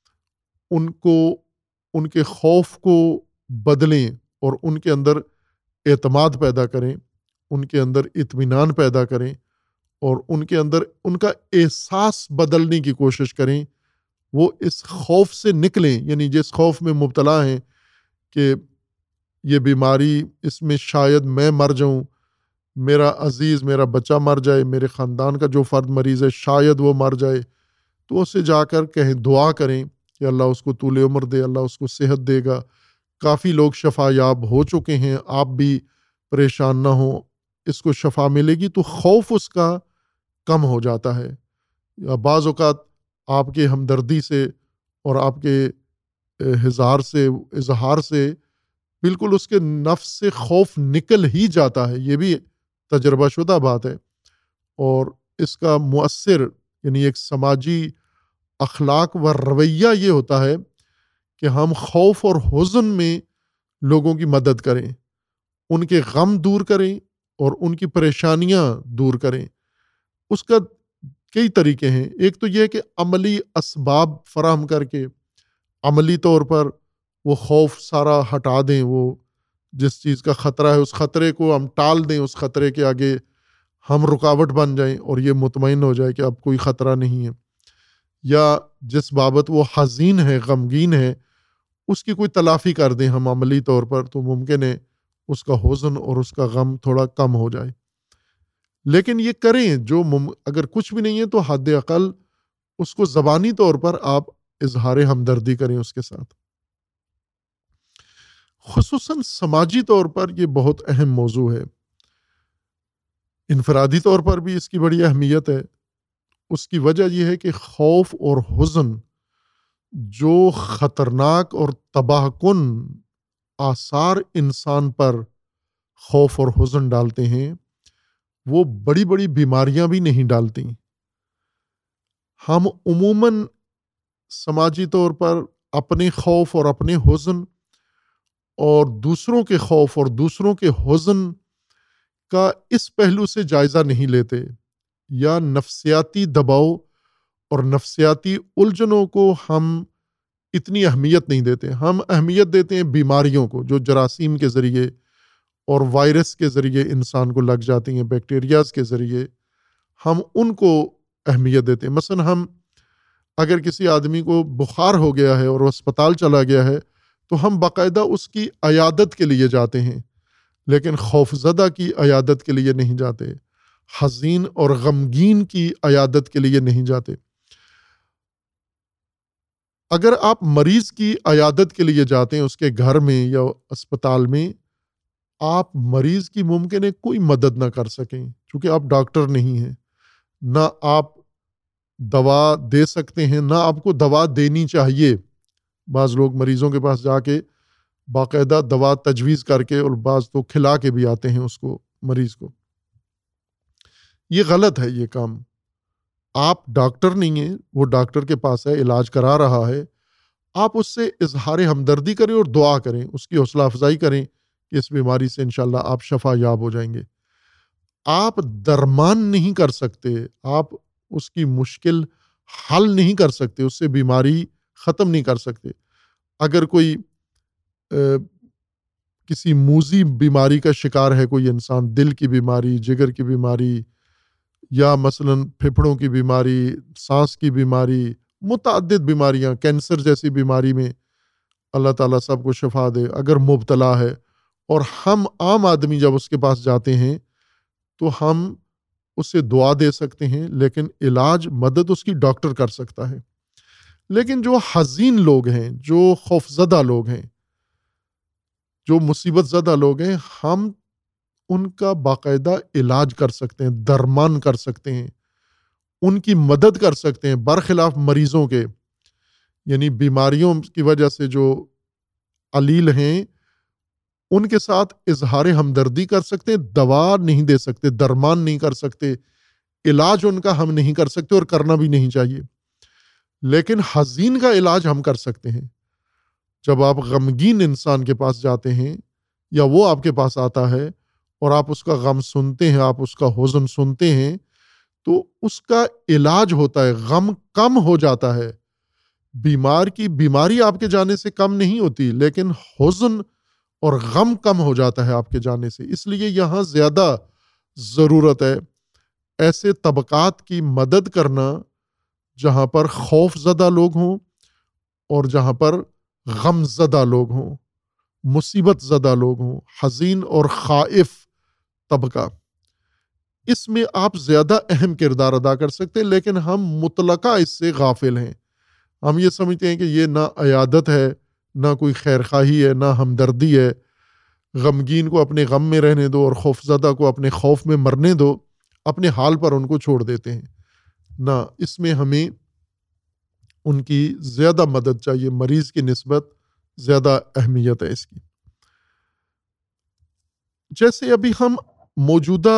ان کو، ان کے خوف کو بدلیں اور ان کے اندر اعتماد پیدا کریں، ان کے اندر اطمینان پیدا کریں اور ان کے اندر ان کا احساس بدلنے کی کوشش کریں. وہ اس خوف سے نکلیں، یعنی جس خوف میں مبتلا ہیں کہ یہ بیماری، اس میں شاید میں مر جاؤں، میرا عزیز، میرا بچہ مر جائے، میرے خاندان کا جو فرد مریض ہے شاید وہ مر جائے، تو اسے جا کر کہیں، دعا کریں کہ اللہ اس کو طول عمر دے، اللہ اس کو صحت دے گا. کافی لوگ شفا یاب ہو چکے ہیں، آپ بھی پریشان نہ ہوں، اس کو شفا ملے گی. تو خوف اس کا کم ہو جاتا ہے. یا بعض اوقات آپ کے ہمدردی سے اور آپ کے اظہار سے اظہار سے بالکل اس کے نفس سے خوف نکل ہی جاتا ہے. یہ بھی تجربہ شدہ بات ہے. اور اس کا مؤثر، یعنی ایک سماجی اخلاق و رویہ یہ ہوتا ہے کہ ہم خوف اور حزن میں لوگوں کی مدد کریں، ان کے غم دور کریں اور ان کی پریشانیاں دور کریں. اس کا کئی طریقے ہیں. ایک تو یہ کہ عملی اسباب فراہم کر کے عملی طور پر وہ خوف سارا ہٹا دیں. وہ جس چیز کا خطرہ ہے اس خطرے کو ہم ٹال دیں، اس خطرے کے آگے ہم رکاوٹ بن جائیں اور یہ مطمئن ہو جائے کہ اب کوئی خطرہ نہیں ہے. یا جس بابت وہ حزین ہے، غمگین ہے، اس کی کوئی تلافی کر دیں ہم عملی طور پر، تو ممکن ہے اس کا حزن اور اس کا غم تھوڑا کم ہو جائے. لیکن یہ کریں جو مم... اگر کچھ بھی نہیں ہے تو حد اقل اس کو زبانی طور پر آپ اظہار ہمدردی کریں اس کے ساتھ. خصوصاً سماجی طور پر یہ بہت اہم موضوع ہے. انفرادی طور پر بھی اس کی بڑی اہمیت ہے. اس کی وجہ یہ ہے کہ خوف اور حزن جو خطرناک اور تباہ کن آثار انسان پر خوف اور حزن ڈالتے ہیں، وہ بڑی بڑی بیماریاں بھی نہیں ڈالتی. ہم عموماً سماجی طور پر اپنے خوف اور اپنے حزن اور دوسروں کے خوف اور دوسروں کے حزن کا اس پہلو سے جائزہ نہیں لیتے، یا نفسیاتی دباؤ اور نفسیاتی الجھنوں کو ہم اتنی اہمیت نہیں دیتے۔ ہم اہمیت دیتے ہیں بیماریوں کو جو جراثیم کے ذریعے اور وائرس کے ذریعے انسان کو لگ جاتی ہیں، بیکٹیریاز کے ذریعے ہم ان کو اہمیت دیتے ہیں۔ مثلا ہم اگر کسی آدمی کو بخار ہو گیا ہے اور وہ اسپتال چلا گیا ہے تو ہم باقاعدہ اس کی عیادت کے لیے جاتے ہیں، لیکن خوف زدہ کی عیادت کے لیے نہیں جاتے، حزین اور غمگین کی عیادت کے لیے نہیں جاتے۔ اگر آپ مریض کی عیادت کے لیے جاتے ہیں اس کے گھر میں یا اسپتال میں، آپ مریض کی ممکن ہے کوئی مدد نہ کر سکیں چونکہ آپ ڈاکٹر نہیں ہیں، نہ آپ دوا دے سکتے ہیں، نہ آپ کو دوا دینی چاہیے۔ بعض لوگ مریضوں کے پاس جا کے باقاعدہ دوا تجویز کر کے اور بعض تو کھلا کے بھی آتے ہیں اس کو، مریض کو۔ یہ غلط ہے یہ کام۔ آپ ڈاکٹر نہیں ہیں، وہ ڈاکٹر کے پاس ہے، علاج کرا رہا ہے، آپ اس سے اظہار ہمدردی کریں اور دعا کریں، اس کی حوصلہ افزائی کریں کہ اس بیماری سے انشاءاللہ آپ شفا یاب ہو جائیں گے۔ آپ درمان نہیں کر سکتے، آپ اس کی مشکل حل نہیں کر سکتے، اس سے بیماری ختم نہیں کر سکتے۔ اگر کوئی کسی موذی بیماری کا شکار ہے کوئی انسان، دل کی بیماری، جگر کی بیماری، یا مثلا پھپھڑوں کی بیماری، سانس کی بیماری، متعدد بیماریاں، کینسر جیسی بیماری میں اللہ تعالیٰ سب کو شفا دے، اگر مبتلا ہے، اور ہم عام آدمی جب اس کے پاس جاتے ہیں تو ہم اسے دعا دے سکتے ہیں، لیکن علاج مدد اس کی ڈاکٹر کر سکتا ہے۔ لیکن جو حزین لوگ ہیں، جو خوف زدہ لوگ ہیں، جو مصیبت زدہ لوگ ہیں، ہم ان کا باقاعدہ علاج کر سکتے ہیں، درمان کر سکتے ہیں، ان کی مدد کر سکتے ہیں، برخلاف مریضوں کے، یعنی بیماریوں کی وجہ سے جو علیل ہیں ان کے ساتھ اظہار ہمدردی کر سکتے ہیں، دوا نہیں دے سکتے، درمان نہیں کر سکتے، علاج ان کا ہم نہیں کر سکتے اور کرنا بھی نہیں چاہیے۔ لیکن حزین کا علاج ہم کر سکتے ہیں۔ جب آپ غمگین انسان کے پاس جاتے ہیں یا وہ آپ کے پاس آتا ہے اور آپ اس کا غم سنتے ہیں، آپ اس کا حزن سنتے ہیں، تو اس کا علاج ہوتا ہے، غم کم ہو جاتا ہے۔ بیمار کی بیماری آپ کے جانے سے کم نہیں ہوتی، لیکن حزن اور غم کم ہو جاتا ہے آپ کے جانے سے۔ اس لیے یہاں زیادہ ضرورت ہے ایسے طبقات کی مدد کرنا جہاں پر خوف زدہ لوگ ہوں اور جہاں پر غم زدہ لوگ ہوں، مصیبت زدہ لوگ ہوں، حزین اور خائف طبقہ۔ اس میں آپ زیادہ اہم کردار ادا کر سکتے ہیں، لیکن ہم مطلقہ اس سے غافل ہیں۔ ہم یہ سمجھتے ہیں کہ یہ نہ عیادت ہے، نہ کوئی خیر خواہی ہے، نہ ہمدردی ہے۔ غمگین کو اپنے غم میں رہنے دو اور خوف زدہ کو اپنے خوف میں مرنے دو، اپنے حال پر ان کو چھوڑ دیتے ہیں۔ نہ، اس میں ہمیں ان کی زیادہ مدد چاہیے، مریض کی نسبت زیادہ اہمیت ہے اس کی۔ جیسے ابھی ہم موجودہ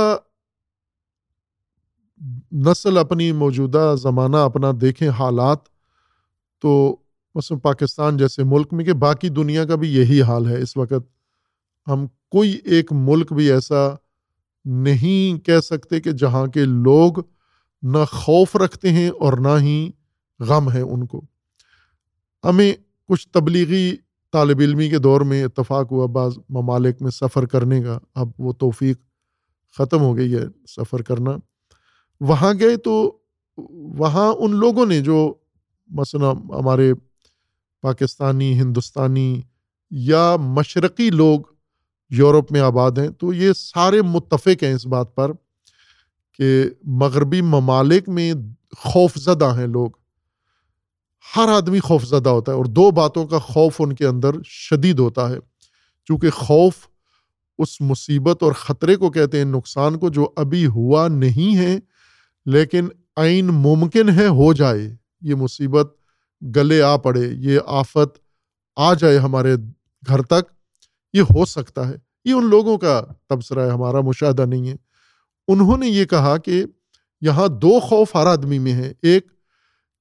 نسل، اپنی موجودہ زمانہ اپنا دیکھیں حالات، تو مثلا پاکستان جیسے ملک میں کہ باقی دنیا کا بھی یہی حال ہے اس وقت۔ ہم کوئی ایک ملک بھی ایسا نہیں کہہ سکتے کہ جہاں کے لوگ نہ خوف رکھتے ہیں اور نہ ہی غم ہے ان کو۔ ہمیں کچھ تبلیغی طالب علمی کے دور میں اتفاق ہوا بعض ممالک میں سفر کرنے کا، اب وہ توفیق ختم ہو گئی ہے سفر کرنا۔ وہاں گئے تو وہاں ان لوگوں نے جو مثلا ہمارے پاکستانی، ہندوستانی یا مشرقی لوگ یورپ میں آباد ہیں، تو یہ سارے متفق ہیں اس بات پر کہ مغربی ممالک میں خوف زدہ ہیں لوگ۔ ہر آدمی خوف زدہ ہوتا ہے، اور دو باتوں کا خوف ان کے اندر شدید ہوتا ہے، چونکہ خوف اس مصیبت اور خطرے کو کہتے ہیں، نقصان کو، جو ابھی ہوا نہیں ہے لیکن عین ممکن ہے ہو جائے۔ یہ مصیبت گلے آ پڑے، یہ آفت آ جائے ہمارے گھر تک، یہ ہو سکتا ہے۔ یہ ان لوگوں کا تبصرہ ہے، ہمارا مشاہدہ نہیں ہے۔ انہوں نے یہ کہا کہ یہاں دو خوف ہر آدمی میں ہے، ایک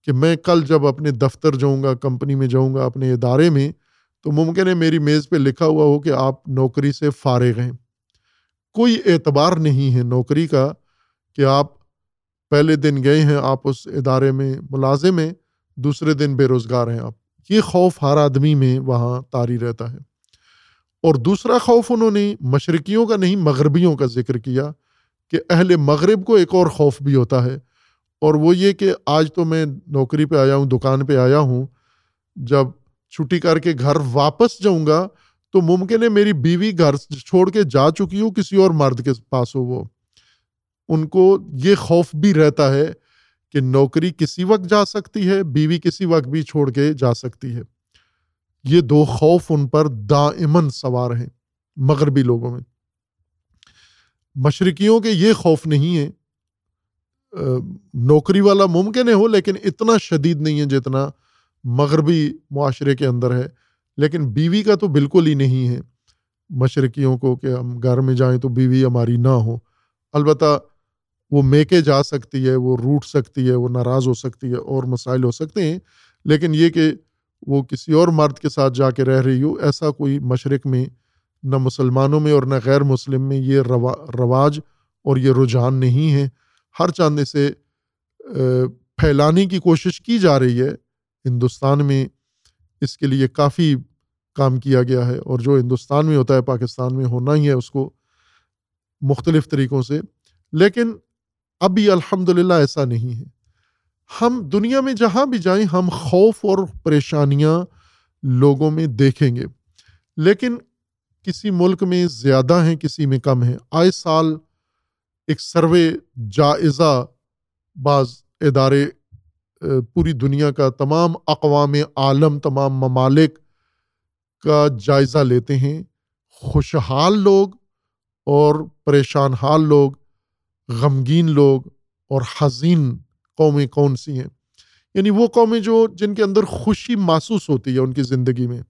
کہ میں کل جب اپنے دفتر جاؤں گا، کمپنی میں جاؤں گا، اپنے ادارے میں، تو ممکن ہے میری میز پہ لکھا ہوا ہو کہ آپ نوکری سے فارغ ہیں۔ کوئی اعتبار نہیں ہے نوکری کا کہ آپ پہلے دن گئے ہیں، آپ اس ادارے میں ملازم ہیں، دوسرے دن بے روزگار ہیں آپ۔ یہ خوف ہر آدمی میں وہاں طاری رہتا ہے۔ اور دوسرا خوف انہوں نے مشرقیوں کا نہیں، مغربیوں کا ذکر کیا کہ اہل مغرب کو ایک اور خوف بھی ہوتا ہے، اور وہ یہ کہ آج تو میں نوکری پہ آیا ہوں، دکان پہ آیا ہوں، جب چھٹی کر کے گھر واپس جاؤں گا تو ممکن ہے میری بیوی گھر چھوڑ کے جا چکی ہو، کسی اور مرد کے پاس ہو، وہ ان کو یہ خوف بھی رہتا ہے کہ نوکری کسی وقت جا سکتی ہے، بیوی کسی وقت بھی چھوڑ کے جا سکتی ہے۔ یہ دو خوف ان پر دائماً سوار ہیں مغربی لوگوں میں۔ مشرقیوں کے یہ خوف نہیں ہے، نوکری والا ممکن ہے ہو لیکن اتنا شدید نہیں ہے جتنا مغربی معاشرے کے اندر ہے، لیکن بیوی کا تو بالکل ہی نہیں ہے مشرقیوں کو کہ ہم گھر میں جائیں تو بیوی ہماری نہ ہو۔ البتہ وہ میکے جا سکتی ہے، وہ روٹ سکتی ہے، وہ ناراض ہو سکتی ہے، اور مسائل ہو سکتے ہیں، لیکن یہ کہ وہ کسی اور مرد کے ساتھ جا کے رہ رہی ہو، ایسا کوئی مشرق میں نہ مسلمانوں میں اور نہ غیر مسلم میں یہ روا رواج اور یہ رجحان نہیں ہے۔ ہر چاند سے پھیلانے کی کوشش کی جا رہی ہے ہندوستان میں، اس کے لیے کافی کام کیا گیا ہے، اور جو ہندوستان میں ہوتا ہے پاکستان میں ہونا ہی ہے اس کو مختلف طریقوں سے، لیکن ابھی الحمدللہ ایسا نہیں ہے۔ ہم دنیا میں جہاں بھی جائیں ہم خوف اور پریشانیاں لوگوں میں دیکھیں گے، لیکن کسی ملک میں زیادہ ہیں، کسی میں کم ہیں۔ آئے سال ایک سروے جائزہ بعض ادارے پوری دنیا کا، تمام اقوام عالم، تمام ممالک کا جائزہ لیتے ہیں۔ خوشحال لوگ اور پریشان حال لوگ، غمگین لوگ اور حزین قومیں کون سی ہیں، یعنی وہ قومیں جو جن کے اندر خوشی محسوس ہوتی ہے ان کی زندگی میں۔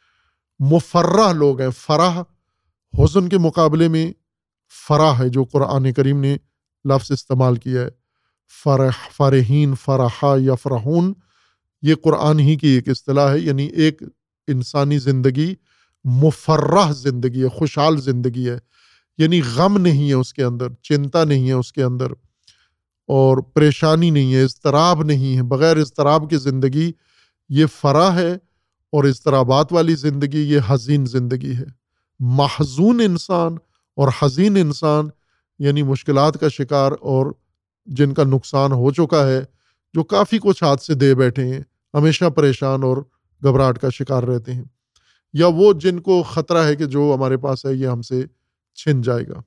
مفرح لوگ ہیں، فرح حزن کے مقابلے میں فرح ہے جو قرآن کریم نے لفظ استعمال کیا ہے، فرح، فرحین، فرحا یا فرحون، یہ قرآن ہی کی ایک اصطلاح ہے، یعنی ایک انسانی زندگی مفرح زندگی ہے، خوشحال زندگی ہے، یعنی غم نہیں ہے اس کے اندر، چنتا نہیں ہے اس کے اندر، اور پریشانی نہیں ہے، اضطراب نہیں ہے، بغیر اضطراب کی زندگی یہ فرح ہے، اور اضطرابات والی زندگی یہ حزین زندگی ہے۔ محزون انسان اور حزین انسان یعنی مشکلات کا شکار اور جن کا نقصان ہو چکا ہے، جو کافی کچھ ہاتھ سے دے بیٹھے ہیں، ہمیشہ پریشان اور گھبراہٹ کا شکار رہتے ہیں، یا وہ جن کو خطرہ ہے کہ جو ہمارے پاس ہے یہ ہم سے چھن جائے گا۔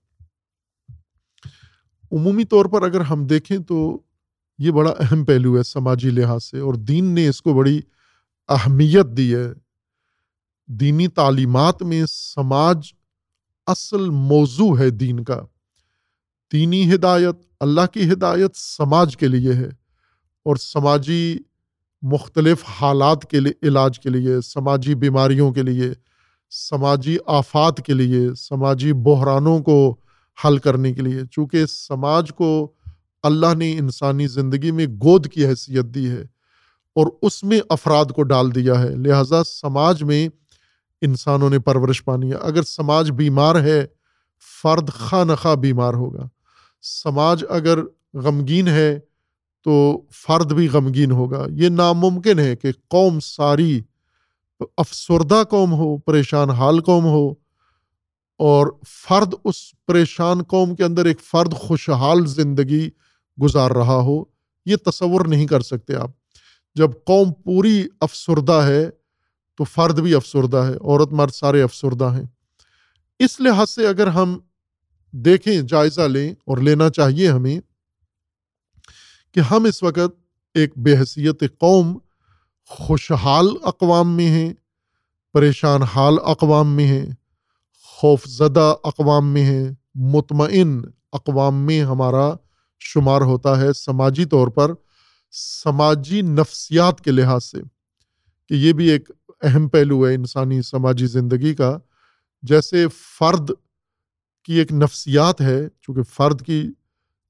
عمومی طور پر اگر ہم دیکھیں تو یہ بڑا اہم پہلو ہے سماجی لحاظ سے، اور دین نے اس کو بڑی اہمیت دی ہے۔ دینی تعلیمات میں سماج اصل موضوع ہے دین کا۔ دینی ہدایت، اللہ کی ہدایت سماج کے لیے ہے، اور سماجی مختلف حالات کے لیے، علاج کے لیے، سماجی بیماریوں کے لیے، سماجی آفات کے لیے، سماجی بحرانوں کو حل کرنے کے لیے۔ چونکہ سماج کو اللہ نے انسانی زندگی میں گود کی حیثیت دی ہے اور اس میں افراد کو ڈال دیا ہے، لہٰذا سماج میں انسانوں نے پرورش پانی ہے۔ اگر سماج بیمار ہے، فرد خواہ نخواہ بیمار ہوگا۔ سماج اگر غمگین ہے تو فرد بھی غمگین ہوگا۔ یہ ناممکن ہے کہ قوم ساری افسردہ قوم ہو، پریشان حال قوم ہو، اور فرد اس پریشان قوم کے اندر ایک فرد خوشحال زندگی گزار رہا ہو۔ یہ تصور نہیں کر سکتے آپ۔ جب قوم پوری افسردہ ہے تو فرد بھی افسردہ ہے، عورت مرد سارے افسردہ ہیں۔ اس لحاظ سے اگر ہم دیکھیں، جائزہ لیں، اور لینا چاہیے ہمیں، کہ ہم اس وقت ایک بے حیثیت قوم خوشحال اقوام میں ہیں، پریشان حال اقوام میں ہیں، خوف زدہ اقوام میں ہیں، مطمئن اقوام میں ہمارا شمار ہوتا ہے سماجی طور پر، سماجی نفسیات کے لحاظ سے، کہ یہ بھی ایک اہم پہلو ہے انسانی سماجی زندگی کا۔ جیسے فرد کی ایک نفسیات ہے، چونکہ فرد کی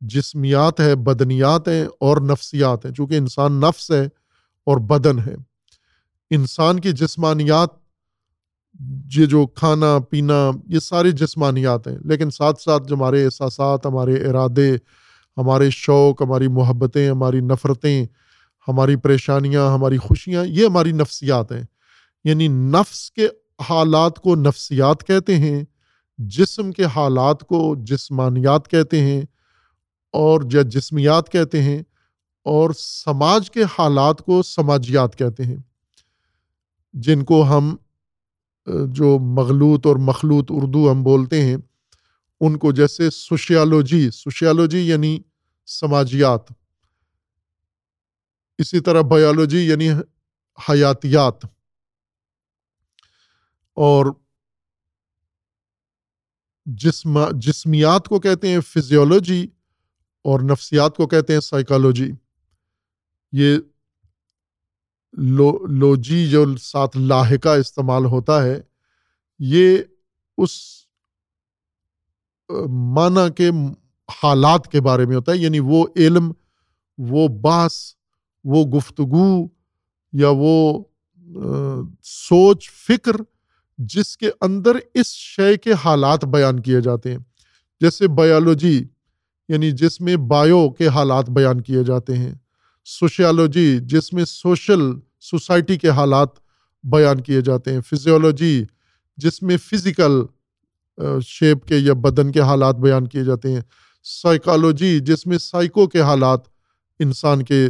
جسمیات ہے، بدنیات ہیں اور نفسیات ہیں. چونکہ انسان نفس ہے اور بدن ہے. انسان کی جسمانیات، یہ جو کھانا پینا، یہ ساری جسمانیات ہیں، لیکن ساتھ ساتھ جو ہمارے احساسات، ہمارے ارادے، ہمارے شوق، ہماری محبتیں، ہماری نفرتیں، ہماری پریشانیاں، ہماری خوشیاں، یہ ہماری نفسیات ہیں. یعنی نفس کے حالات کو نفسیات کہتے ہیں، جسم کے حالات کو جسمانیات کہتے ہیں اور یا جسمیات کہتے ہیں، اور سماج کے حالات کو سماجیات کہتے ہیں، جن کو ہم جو مغلوط اور مخلوط اردو ہم بولتے ہیں ان کو، جیسے سوشیالوجی. سوشیالوجی یعنی سماجیات. اسی طرح بایولوجی یعنی حیاتیات. اور جسم جسمیات کو کہتے ہیں فزیولوجی اور نفسیات کو کہتے ہیں سائیکالوجی. یہ لو لوجی جو ساتھ لاحقہ استعمال ہوتا ہے، یہ اس معنی کے حالات کے بارے میں ہوتا ہے. یعنی وہ علم، وہ بحث، وہ گفتگو یا وہ سوچ فکر جس کے اندر اس شے کے حالات بیان کیے جاتے ہیں. جیسے بایولوجی یعنی جس میں بایو کے حالات بیان کیے جاتے ہیں. سوشیالوجی جس میں سوشل سوسائٹی کے حالات بیان کیے جاتے ہیں. فزیولوجی جس میں فزیکل شیپ کے یا بدن کے حالات بیان کیے جاتے ہیں. سائیکالوجی جس میں سائیکو کے حالات، انسان کے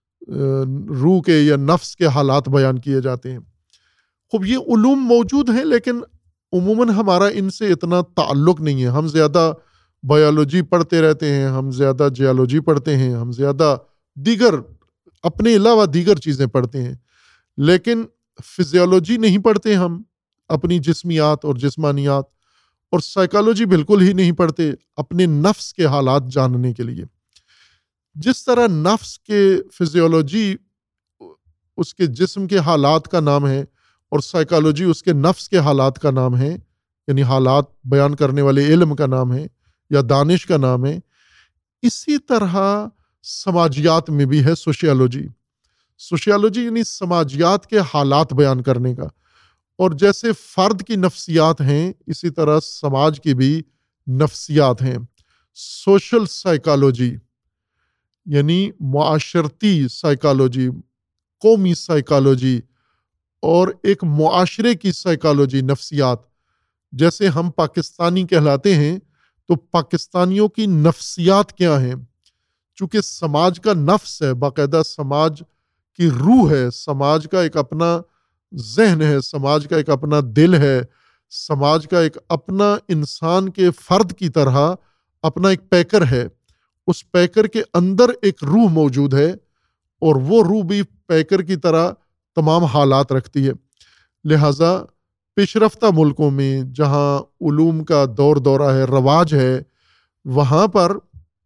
روح کے یا نفس کے حالات بیان کیے جاتے ہیں. خوب یہ علوم موجود ہیں، لیکن عموماً ہمارا ان سے اتنا تعلق نہیں ہے. ہم زیادہ بایولوجی پڑھتے رہتے ہیں، ہم زیادہ جیولوجی پڑھتے ہیں، ہم زیادہ دیگر اپنے علاوہ دیگر چیزیں پڑھتے ہیں، لیکن فزیولوجی نہیں پڑھتے ہم اپنی جسمیات اور جسمانیات، اور سائیکالوجی بالکل ہی نہیں پڑھتے اپنے نفس کے حالات جاننے کے لیے. جس طرح نفس کے فزیولوجی اس کے جسم کے حالات کا نام ہے اور سائیکالوجی اس کے نفس کے حالات کا نام ہے، یعنی حالات بیان کرنے والے علم کا نام ہے یا دانش کا نام ہے، اسی طرح سماجیات میں بھی ہے سوشیالوجی. سوشیالوجی یعنی سماجیات کے حالات بیان کرنے کا. اور جیسے فرد کی نفسیات ہیں، اسی طرح سماج کی بھی نفسیات ہیں. سوشل سائیکالوجی یعنی معاشرتی سائیکالوجی، قومی سائیکالوجی اور ایک معاشرے کی سائیکالوجی، نفسیات. جیسے ہم پاکستانی کہلاتے ہیں تو پاکستانیوں کی نفسیات کیا ہیں؟ چونکہ سماج کا نفس ہے، باقاعدہ سماج کی روح ہے، سماج کا ایک اپنا ذہن ہے، سماج کا ایک اپنا دل ہے، سماج کا ایک اپنا انسان کے فرد کی طرح اپنا ایک پیکر ہے. اس پیکر کے اندر ایک روح موجود ہے اور وہ روح بھی پیکر کی طرح تمام حالات رکھتی ہے. لہٰذا پیش رفتہ ملکوں میں جہاں علوم کا دور دورہ ہے، رواج ہے، وہاں پر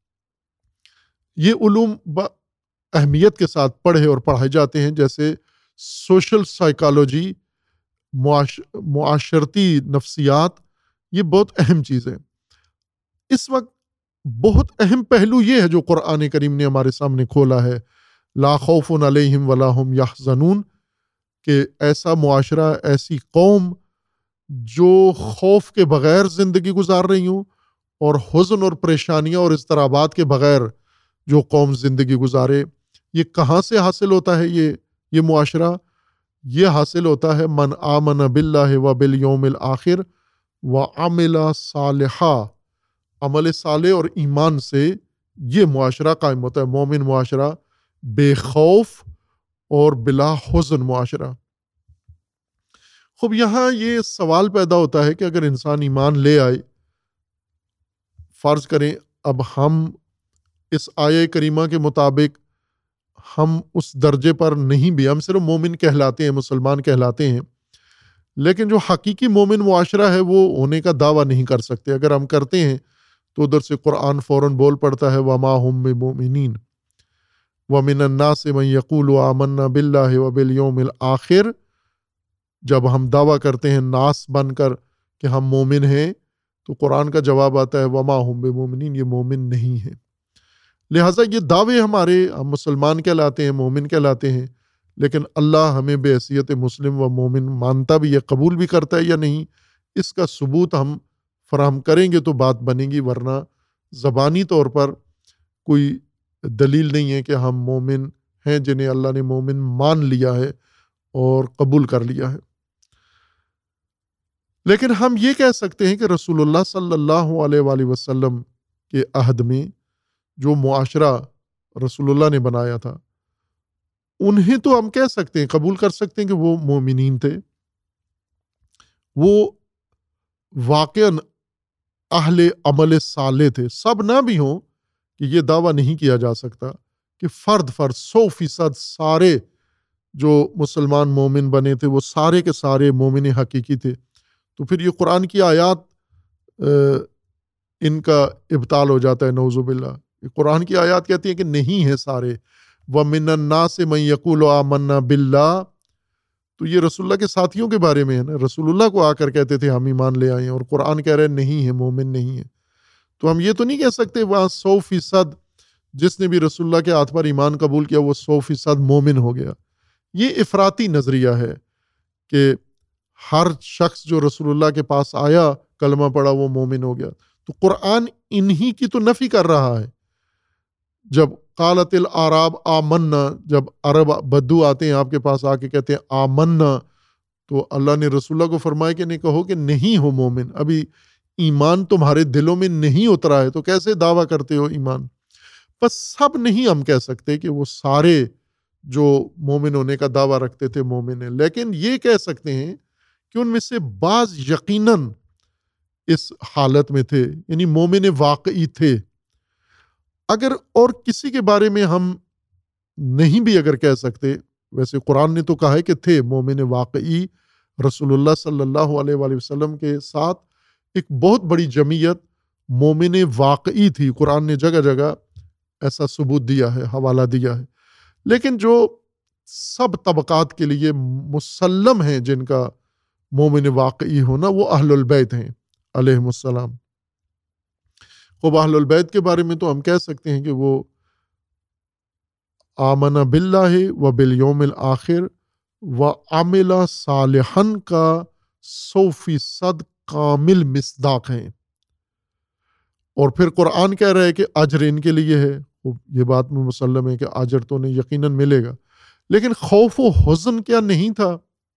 یہ علوم اہمیت کے ساتھ پڑھے اور پڑھائے جاتے ہیں. جیسے سوشل سائیکالوجی، معاش معاشرتی نفسیات، یہ بہت اہم چیز ہے. اس وقت بہت اہم پہلو یہ ہے جو قرآن کریم نے ہمارے سامنے کھولا ہے، لا خوف علیہم ولا هم یحزنون، کہ ایسا معاشرہ، ایسی قوم جو خوف کے بغیر زندگی گزار رہی ہوں اور حزن اور پریشانیاں اور اضطرابات کے بغیر جو قوم زندگی گزارے. یہ کہاں سے حاصل ہوتا ہے؟ یہ یہ معاشرہ یہ حاصل ہوتا ہے من آمن باللہ و بالیوم الآخر وعمل صالحا، عمل صالح اور ایمان سے یہ معاشرہ قائم ہوتا ہے. مومن معاشرہ، بے خوف اور بلا حزن معاشرہ. خوب یہاں یہ سوال پیدا ہوتا ہے کہ اگر انسان ایمان لے آئے، فرض کریں اب ہم اس آیہ کریمہ کے مطابق ہم اس درجے پر نہیں بھی، ہم صرف مومن کہلاتے ہیں، مسلمان کہلاتے ہیں، لیکن جو حقیقی مومن معاشرہ ہے وہ ہونے کا دعویٰ نہیں کر سکتے. اگر ہم کرتے ہیں تو ادھر سے قرآن فوراً بول پڑتا ہے وما ہم بمؤمنین ومن الناس من یقول آمنا باللہ وبالیوم الآخر. جب ہم دعویٰ کرتے ہیں ناس بن کر کہ ہم مومن ہیں تو قرآن کا جواب آتا ہے وما ہم بمؤمنین، یہ مومن نہیں ہیں. لہٰذا یہ دعوے ہمارے، ہم مسلمان کہلاتے ہیں، مومن کہلاتے ہیں، لیکن اللہ ہمیں بے حیثیت مسلم و مومن مانتا بھی ہے، قبول بھی کرتا ہے یا نہیں، اس کا ثبوت ہم فراہم کریں گے تو بات بنے گی، ورنہ زبانی طور پر کوئی دلیل نہیں ہے کہ ہم مومن ہیں جنہیں اللہ نے مومن مان لیا ہے اور قبول کر لیا ہے۔ لیکن ہم یہ کہہ سکتے ہیں کہ رسول اللہ صلی اللہ علیہ وآلہ وسلم کے عہد میں جو معاشرہ رسول اللہ نے بنایا تھا، انہیں تو ہم کہہ سکتے ہیں، قبول کر سکتے ہیں کہ وہ مومنین تھے، وہ واقعاً اہل عمل صالح تھے۔ سب نہ بھی ہوں کہ یہ دعویٰ نہیں کیا جا سکتا کہ فرد فرد سو فیصد سارے جو مسلمان مومن بنے تھے وہ سارے کے سارے مومن حقیقی تھے، تو پھر یہ قرآن کی آیات ان کا ابطال ہو جاتا ہے، نعوذ باللہ۔ قرآن کی آیات کہتی ہیں کہ نہیں ہے سارے، وَمِنَ النَّاسِ مَن يَقُولُ آمَنَّا بِاللَّهِ، تو یہ رسول اللہ کے ساتھیوں کے بارے میں ہے نا، رسول اللہ کو آ کر کہتے تھے ہم ایمان لے آئے ہیں، اور قرآن کہہ رہے ہیں نہیں ہے، مومن نہیں ہے۔ تو ہم یہ تو نہیں کہہ سکتے وہاں سو فیصد جس نے بھی رسول اللہ کے ہاتھ پر ایمان قبول کیا وہ سو فیصد مومن ہو گیا۔ یہ افراطی نظریہ ہے کہ ہر شخص جو رسول اللہ کے پاس آیا، کلمہ پڑھا، وہ مومن ہو گیا۔ تو قرآن انہی کی تو نفی کر رہا ہے۔ جب قالت الاعراب آمنا، جب عرب بدو آتے ہیں آپ کے پاس آ کے کہتے ہیں آمنا، تو اللہ نے رسول اللہ کو فرمایا کہ نہیں، کہو کہ نہیں ہو مومن، ابھی ایمان تمہارے دلوں میں نہیں اترا ہے، تو کیسے دعویٰ کرتے ہو ایمان؟ بس سب نہیں ہم کہہ سکتے کہ وہ سارے جو مومن ہونے کا دعویٰ رکھتے تھے مومن ہیں، لیکن یہ کہہ سکتے ہیں کہ ان میں سے بعض یقیناً اس حالت میں تھے، یعنی مومن واقعی تھے۔ اگر اور کسی کے بارے میں ہم نہیں بھی اگر کہہ سکتے، ویسے قرآن نے تو کہا ہے کہ تھے مومن واقعی، رسول اللہ صلی اللہ علیہ وآلہ وسلم کے ساتھ ایک بہت بڑی جمعیت مومن واقعی تھی، قرآن نے جگہ جگہ ایسا ثبوت دیا ہے، حوالہ دیا ہے۔ لیکن جو سب طبقات کے لیے مسلم ہیں جن کا مومن واقعی ہونا، وہ اہل البیت ہیں علیہم السلام۔ خوب اہل البیت کے بارے میں تو ہم کہہ سکتے ہیں کہ وہ آمن باللہ و بالیوم الآخر و عمل صالحا کا سو فیصد کامل مصداق ہیں، اور پھر قرآن کہہ رہا ہے کہ اجر ان کے لیے ہے۔ یہ بات میں مسلم ہے کہ اجر تو انہیں یقیناً ملے گا، لیکن خوف و حزن کیا نہیں تھا؟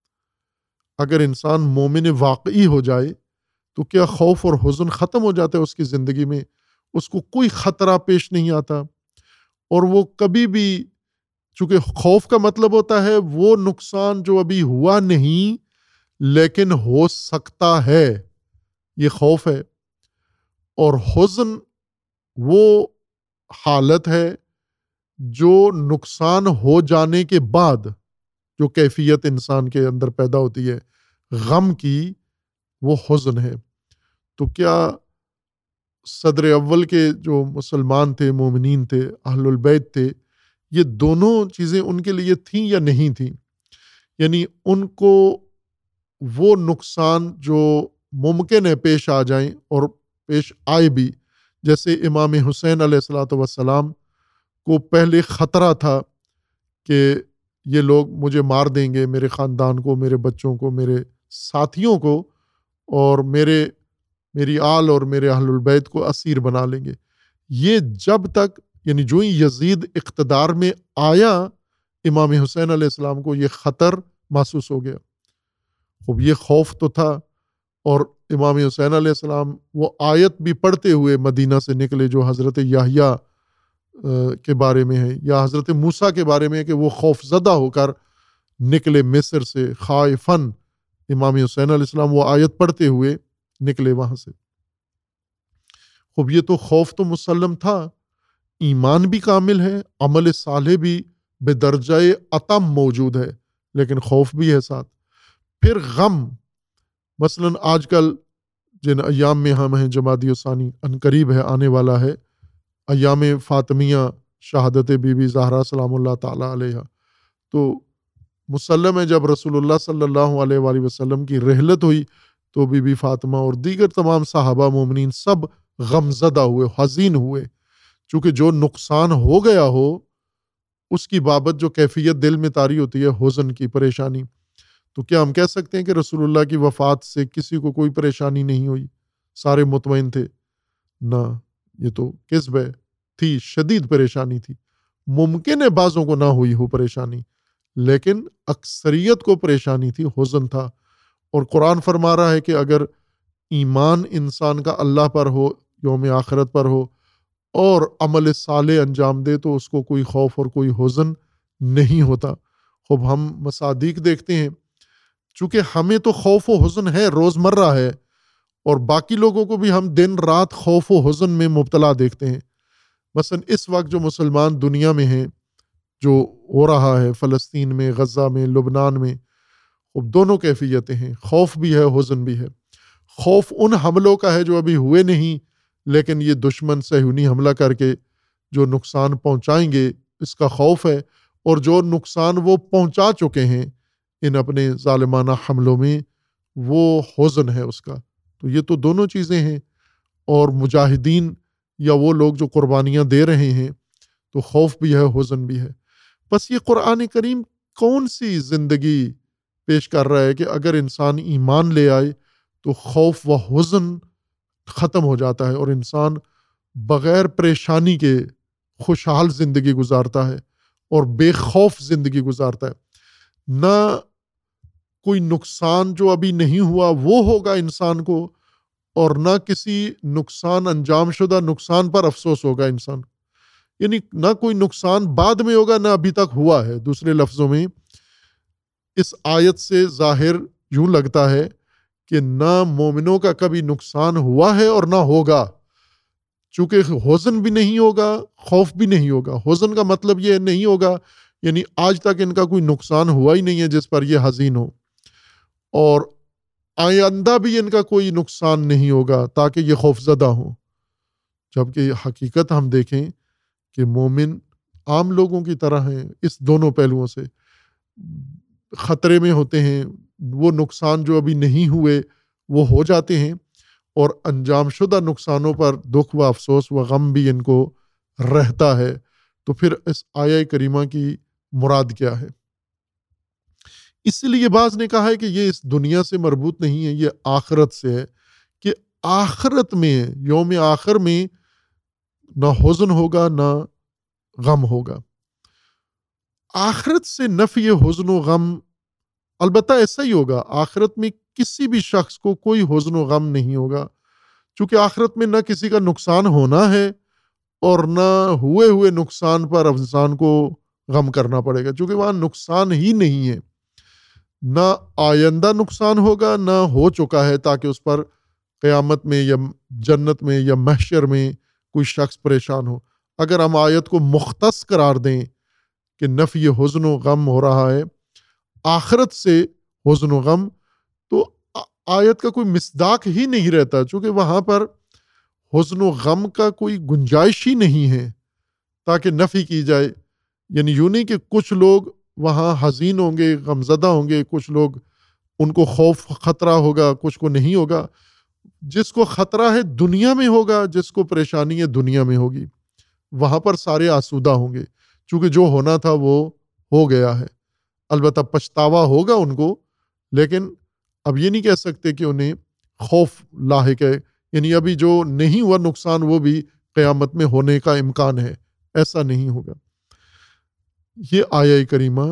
اگر انسان مومن واقعی ہو جائے تو کیا خوف اور حزن ختم ہو جاتا ہے اس کی زندگی میں؟ اس کو کوئی خطرہ پیش نہیں آتا، اور وہ کبھی بھی، چونکہ خوف کا مطلب ہوتا ہے وہ نقصان جو ابھی ہوا نہیں لیکن ہو سکتا ہے، یہ خوف ہے۔ اور حزن وہ حالت ہے جو نقصان ہو جانے کے بعد جو کیفیت انسان کے اندر پیدا ہوتی ہے غم کی، وہ حزن ہے۔ تو کیا صدر اول کے جو مسلمان تھے، مومنین تھے، اہل البیت تھے، یہ دونوں چیزیں ان کے لیے تھیں یا نہیں تھیں؟ یعنی ان کو وہ نقصان جو ممکن ہے پیش آ جائیں اور پیش آئے بھی، جیسے امام حسین علیہ الصلوۃ والسلام کو پہلے خطرہ تھا کہ یہ لوگ مجھے مار دیں گے، میرے خاندان کو، میرے بچوں کو، میرے ساتھیوں کو، اور میرے میری آل اور میرے اہل البیت کو اسیر بنا لیں گے۔ یہ جب تک، یعنی جو ہی یزید اقتدار میں آیا، امام حسین علیہ السلام کو یہ خطر محسوس ہو گیا۔ خوب یہ خوف تو تھا، اور امام حسین علیہ السلام وہ آیت بھی پڑھتے ہوئے مدینہ سے نکلے جو حضرت یحییٰ کے بارے میں ہے، یا حضرت موسیٰ کے بارے میں ہے کہ وہ خوف زدہ ہو کر نکلے مصر سے خائفاً۔ امام حسین علیہ السلام وہ آیت پڑھتے ہوئے نکلے وہاں سے۔ خوب یہ تو خوف تو مسلم تھا، ایمان بھی کامل ہے، عمل صالح بھی بدرجہ اتم موجود ہے، لیکن خوف بھی ہے ساتھ۔ پھر غم، مثلاً آج کل جن ایام میں ہم ہیں، جمادی الثانی عنقریب ہے، آنے والا ہے، ایام فاطمیہ، شہادت بی بی زہرا سلام اللہ تعالیٰ علیہ، تو مسلم ہے جب رسول اللہ صلی اللہ علیہ وآلہ وسلم کی رحلت ہوئی تو بی بی فاطمہ اور دیگر تمام صحابہ مومنین سب غم زدہ ہوئے، حزین ہوئے، چونکہ جو نقصان ہو گیا ہو اس کی بابت جو کیفیت دل میں طاری ہوتی ہے حزن کی، پریشانی، تو کیا ہم کہہ سکتے ہیں کہ رسول اللہ کی وفات سے کسی کو کوئی پریشانی نہیں ہوئی، سارے مطمئن تھے؟ نہ، یہ تو کذب ہے، تھی شدید پریشانی تھی۔ ممکن ہے بعضوں کو نہ ہوئی ہو پریشانی، لیکن اکثریت کو پریشانی تھی، حزن تھا۔ اور قرآن فرما رہا ہے کہ اگر ایمان انسان کا اللہ پر ہو، یوم آخرت پر ہو، اور عمل صالح انجام دے تو اس کو کوئی خوف اور کوئی حزن نہیں ہوتا۔ خوب ہم مصادیق دیکھتے ہیں، چونکہ ہمیں تو خوف و حزن ہے، روزمرہ ہے، اور باقی لوگوں کو بھی ہم دن رات خوف و حزن میں مبتلا دیکھتے ہیں۔ مثلا اس وقت جو مسلمان دنیا میں ہیں، جو ہو رہا ہے فلسطین میں، غزہ میں، لبنان میں، خوب دونوں کیفیتیں ہیں، خوف بھی ہے، حزن بھی ہے۔ خوف ان حملوں کا ہے جو ابھی ہوئے نہیں، لیکن یہ دشمن صہیونی حملہ کر کے جو نقصان پہنچائیں گے اس کا خوف ہے، اور جو نقصان وہ پہنچا چکے ہیں ان اپنے ظالمانہ حملوں میں، وہ حزن ہے اس کا۔ تو یہ تو دونوں چیزیں ہیں۔ اور مجاہدین یا وہ لوگ جو قربانیاں دے رہے ہیں تو خوف بھی ہے، حزن بھی ہے۔ بس یہ قرآن کریم کون سی زندگی پیش کر رہا ہے کہ اگر انسان ایمان لے آئے تو خوف و حزن ختم ہو جاتا ہے اور انسان بغیر پریشانی کے خوشحال زندگی گزارتا ہے اور بے خوف زندگی گزارتا ہے۔ نہ کوئی نقصان جو ابھی نہیں ہوا وہ ہوگا انسان کو، اور نہ کسی نقصان انجام شدہ نقصان پر افسوس ہوگا انسان، یعنی نہ کوئی نقصان بعد میں ہوگا نہ ابھی تک ہوا ہے۔ دوسرے لفظوں میں اس آیت سے ظاہر یوں لگتا ہے کہ نہ مومنوں کا کبھی نقصان ہوا ہے اور نہ ہوگا، چونکہ حزن بھی نہیں ہوگا، خوف بھی نہیں ہوگا۔ حزن کا مطلب یہ نہیں ہوگا یعنی آج تک ان کا کوئی نقصان ہوا ہی نہیں ہے جس پر یہ حزین ہو، اور آئندہ بھی ان کا کوئی نقصان نہیں ہوگا تاکہ یہ خوف زدہ ہوں۔ جبکہ حقیقت ہم دیکھیں کہ مومن عام لوگوں کی طرح ہیں، اس دونوں پہلوؤں سے خطرے میں ہوتے ہیں۔ وہ نقصان جو ابھی نہیں ہوئے وہ ہو جاتے ہیں، اور انجام شدہ نقصانوں پر دکھ و افسوس و غم بھی ان کو رہتا ہے۔ تو پھر اس آیہ کریمہ کی مراد کیا ہے؟ اس لیے بعض نے کہا ہے کہ یہ اس دنیا سے مربوط نہیں ہے، یہ آخرت سے ہے، کہ آخرت میں، یوم آخر میں نہ حزن ہوگا نہ غم ہوگا۔ آخرت سے نفی حزن و غم، البتہ ایسا ہی ہوگا، آخرت میں کسی بھی شخص کو کوئی حزن و غم نہیں ہوگا، چونکہ آخرت میں نہ کسی کا نقصان ہونا ہے اور نہ ہوئے ہوئے نقصان پر انسان کو غم کرنا پڑے گا، چونکہ وہاں نقصان ہی نہیں ہے۔ نہ آئندہ نقصان ہوگا نہ ہو چکا ہے تاکہ اس پر قیامت میں یا جنت میں یا محشر میں کوئی شخص پریشان ہو۔ اگر ہم آیت کو مختص قرار دیں کہ نفی حزن و غم ہو رہا ہے آخرت سے حزن و غم، تو آیت کا کوئی مصداق ہی نہیں رہتا، چونکہ وہاں پر حزن و غم کا کوئی گنجائش ہی نہیں ہے تاکہ نفی کی جائے۔ یعنی یوں نہیں کہ کچھ لوگ وہاں حزین ہوں گے، غمزدہ ہوں گے، کچھ لوگ ان کو خوف خطرہ ہوگا، کچھ کو نہیں ہوگا۔ جس کو خطرہ ہے دنیا میں ہوگا، جس کو پریشانی ہے دنیا میں ہوگی، وہاں پر سارے آسودہ ہوں گے، چونکہ جو ہونا تھا وہ ہو گیا ہے۔ البتہ پچھتاوا ہوگا ان کو، لیکن اب یہ نہیں کہہ سکتے کہ انہیں خوف لاحق ہے، یعنی ابھی جو نہیں ہوا نقصان وہ بھی قیامت میں ہونے کا امکان ہے، ایسا نہیں ہوگا۔ یہ آیہ کریمہ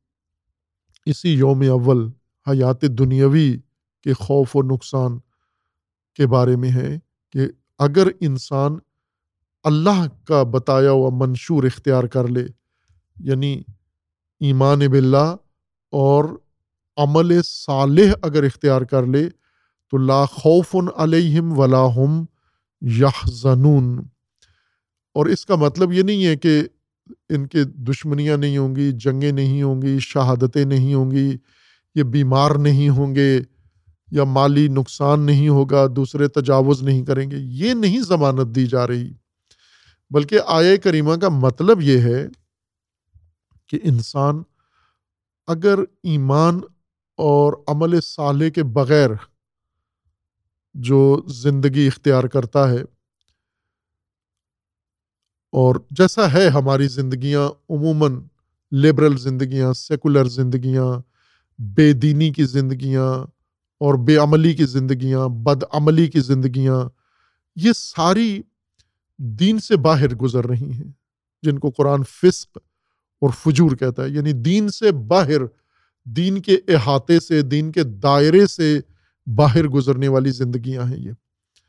اسی یوم اول حیات دنیاوی کے خوف و نقصان کے بارے میں ہے کہ اگر انسان اللہ کا بتایا ہوا منشور اختیار کر لے، یعنی ایمان باللہ اور عمل صالح اگر اختیار کر لے، تو لا خوف علیہم ولا ہم یحزنون۔ اور اس کا مطلب یہ نہیں ہے کہ ان کے دشمنیاں نہیں ہوں گی، جنگیں نہیں ہوں گی، شہادتیں نہیں ہوں گی، یہ بیمار نہیں ہوں گے، یا مالی نقصان نہیں ہوگا، دوسرے تجاوز نہیں کریں گے، یہ نہیں ضمانت دی جا رہی، بلکہ آیہ کریمہ کا مطلب یہ ہے کہ انسان اگر ایمان اور عمل صالح کے بغیر جو زندگی اختیار کرتا ہے اور جیسا ہے ہماری زندگیاں عموماً لبرل زندگیاں، سیکولر زندگیاں، بے دینی کی زندگیاں اور بے عملی کی زندگیاں، بد عملی کی زندگیاں، یہ ساری دین سے باہر گزر رہی ہیں، جن کو قرآن فسق اور فجور کہتا ہے، یعنی دین سے باہر، دین کے احاطے سے، دین کے دائرے سے باہر گزرنے والی زندگیاں ہیں یہ۔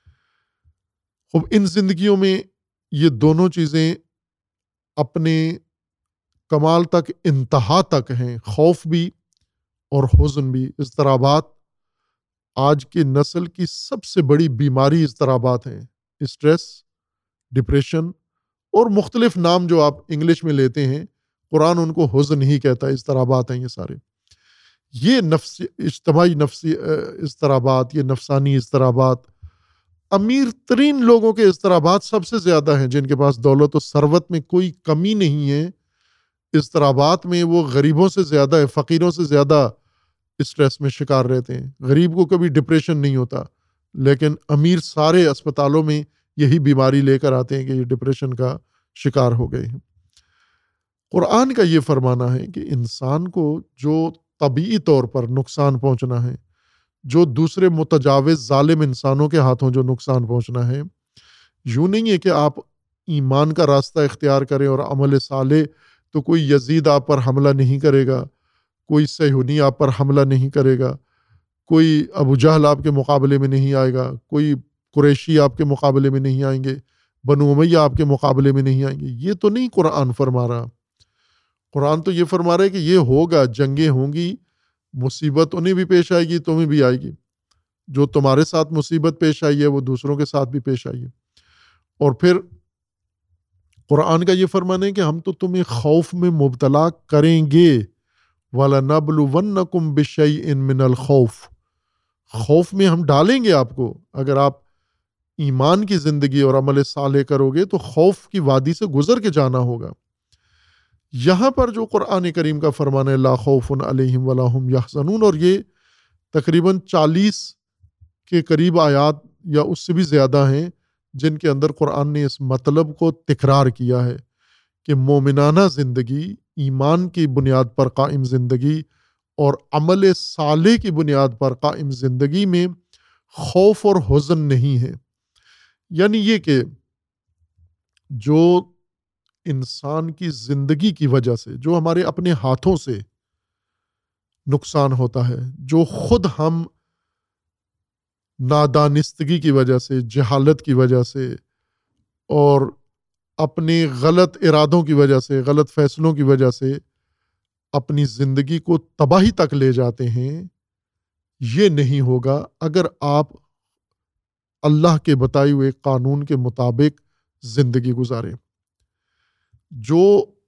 اب ان زندگیوں میں یہ دونوں چیزیں اپنے کمال تک، انتہا تک ہیں، خوف بھی اور حزن بھی۔ اضطرابات آج کی نسل کی سب سے بڑی بیماری اضطرابات ہیں، اسٹریس، ڈپریشن اور مختلف نام جو آپ انگلش میں لیتے ہیں، قرآن ان کو حزن ہی کہتا ہے، اضطرابات ہیں یہ سارے۔ یہ نفسی اجتماعی نفسی اضطرابات، یہ نفسانی اضطرابات، امیر ترین لوگوں کے اضطرابات سب سے زیادہ ہیں، جن کے پاس دولت و ثروت میں کوئی کمی نہیں ہے، اضطرابات میں وہ غریبوں سے زیادہ ہے، فقیروں سے زیادہ اسٹریس میں شکار رہتے ہیں۔ غریب کو کبھی ڈپریشن نہیں ہوتا، لیکن امیر سارے اسپتالوں میں یہی بیماری لے کر آتے ہیں کہ یہ ڈپریشن کا شکار ہو گئے ہیں۔ قرآن کا یہ فرمانا ہے کہ انسان کو جو طبیعی طور پر نقصان پہنچنا ہے، جو دوسرے متجاوز ظالم انسانوں کے ہاتھوں جو نقصان پہنچنا ہے، یوں نہیں ہے کہ آپ ایمان کا راستہ اختیار کریں اور عمل صالح تو کوئی یزید آپ پر حملہ نہیں کرے گا، کوئی صہیونی آپ پر حملہ نہیں کرے گا، کوئی ابو جہل آپ کے مقابلے میں نہیں آئے گا، کوئی قریشی آپ کے مقابلے میں نہیں آئیں گے، بنو امیہ آپ کے مقابلے میں نہیں آئیں گے۔ یہ تو نہیں قرآن فرما رہا۔ قرآن تو یہ فرما رہا ہے کہ یہ ہوگا، جنگیں ہوں گی، مصیبت انہیں بھی پیش آئے گی، تمہیں بھی آئے گی۔ جو تمہارے ساتھ مصیبت پیش آئی ہے وہ دوسروں کے ساتھ بھی پیش آئی ہے۔ اور پھر قرآن کا یہ فرمانا ہے کہ ہم تو تمہیں خوف میں مبتلا کریں گے، وَلَنَبْلُوَنَّكُمْ بِشَيْءٍ مِّنَ الْخَوْفِ، خوف میں ہم ڈالیں گے آپ کو۔ اگر آپ ایمان کی زندگی اور عمل صالح کرو گے تو خوف کی وادی سے گزر کے جانا ہوگا۔ یہاں پر جو قرآن کریم کا فرمان ہے لا خوف علیہم ولا ہم یحزنون، اور یہ تقریباً چالیس کے قریب آیات یا اس سے بھی زیادہ ہیں جن کے اندر قرآن نے اس مطلب کو تکرار کیا ہے کہ مومنانہ زندگی، ایمان کی بنیاد پر قائم زندگی اور عمل صالح کی بنیاد پر قائم زندگی میں خوف اور حزن نہیں ہے۔ یعنی یہ کہ جو انسان کی زندگی کی وجہ سے، جو ہمارے اپنے ہاتھوں سے نقصان ہوتا ہے، جو خود ہم نادانستگی کی وجہ سے، جہالت کی وجہ سے اور اپنے غلط ارادوں کی وجہ سے، غلط فیصلوں کی وجہ سے اپنی زندگی کو تباہی تک لے جاتے ہیں، یہ نہیں ہوگا اگر آپ اللہ کے بتائے ہوئے قانون کے مطابق زندگی گزاریں۔ جو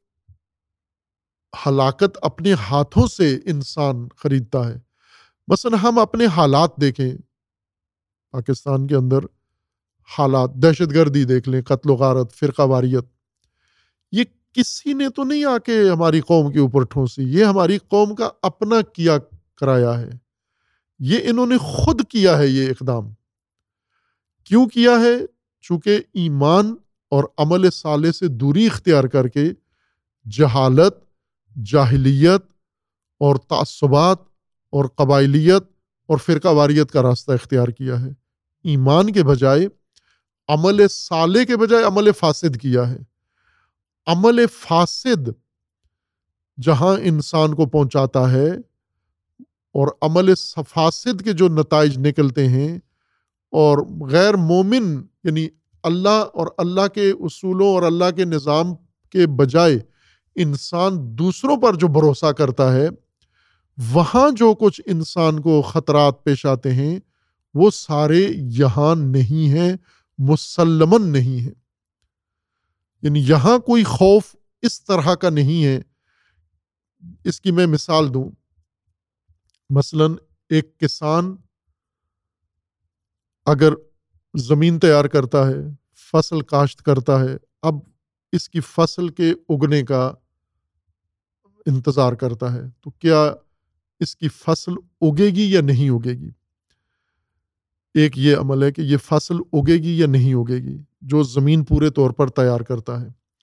ہلاکت اپنے ہاتھوں سے انسان خریدتا ہے، مثلا ہم اپنے حالات دیکھیں، پاکستان کے اندر حالات، دہشت گردی دیکھ لیں، قتل و غارت، فرقہ واریت، یہ کسی نے تو نہیں آ کے ہماری قوم کے اوپر ٹھونسی، یہ ہماری قوم کا اپنا کیا کرایا ہے، یہ انہوں نے خود کیا ہے۔ یہ اقدام کیوں کیا ہے؟ چونکہ ایمان اور عمل صالح سے دوری اختیار کر کے جہالت، جاہلیت اور تعصبات اور قبائلیت اور فرقہ واریت کا راستہ اختیار کیا ہے۔ ایمان کے بجائے، عمل صالح کے بجائے عمل فاسد کیا ہے۔ عمل فاسد جہاں انسان کو پہنچاتا ہے اور عمل فاسد کے جو نتائج نکلتے ہیں، اور غیر مومن یعنی اللہ اور اللہ کے اصولوں اور اللہ کے نظام کے بجائے انسان دوسروں پر جو بھروسہ کرتا ہے، وہاں جو کچھ انسان کو خطرات پیش آتے ہیں وہ سارے یہاں نہیں ہیں، مسلماً نہیں ہیں۔ یعنی یہاں کوئی خوف اس طرح کا نہیں ہے۔ اس کی میں مثال دوں، مثلاً ایک کسان اگر زمین تیار کرتا ہے، فصل کاشت کرتا ہے، اب اس کی فصل کے اگنے کا انتظار کرتا ہے، تو کیا اس کی فصل اگے گی یا نہیں اگے گی؟ ایک یہ عمل ہے کہ یہ فصل اگے گی یا نہیں اگے گی، جو زمین پورے طور پر تیار کرتا ہے۔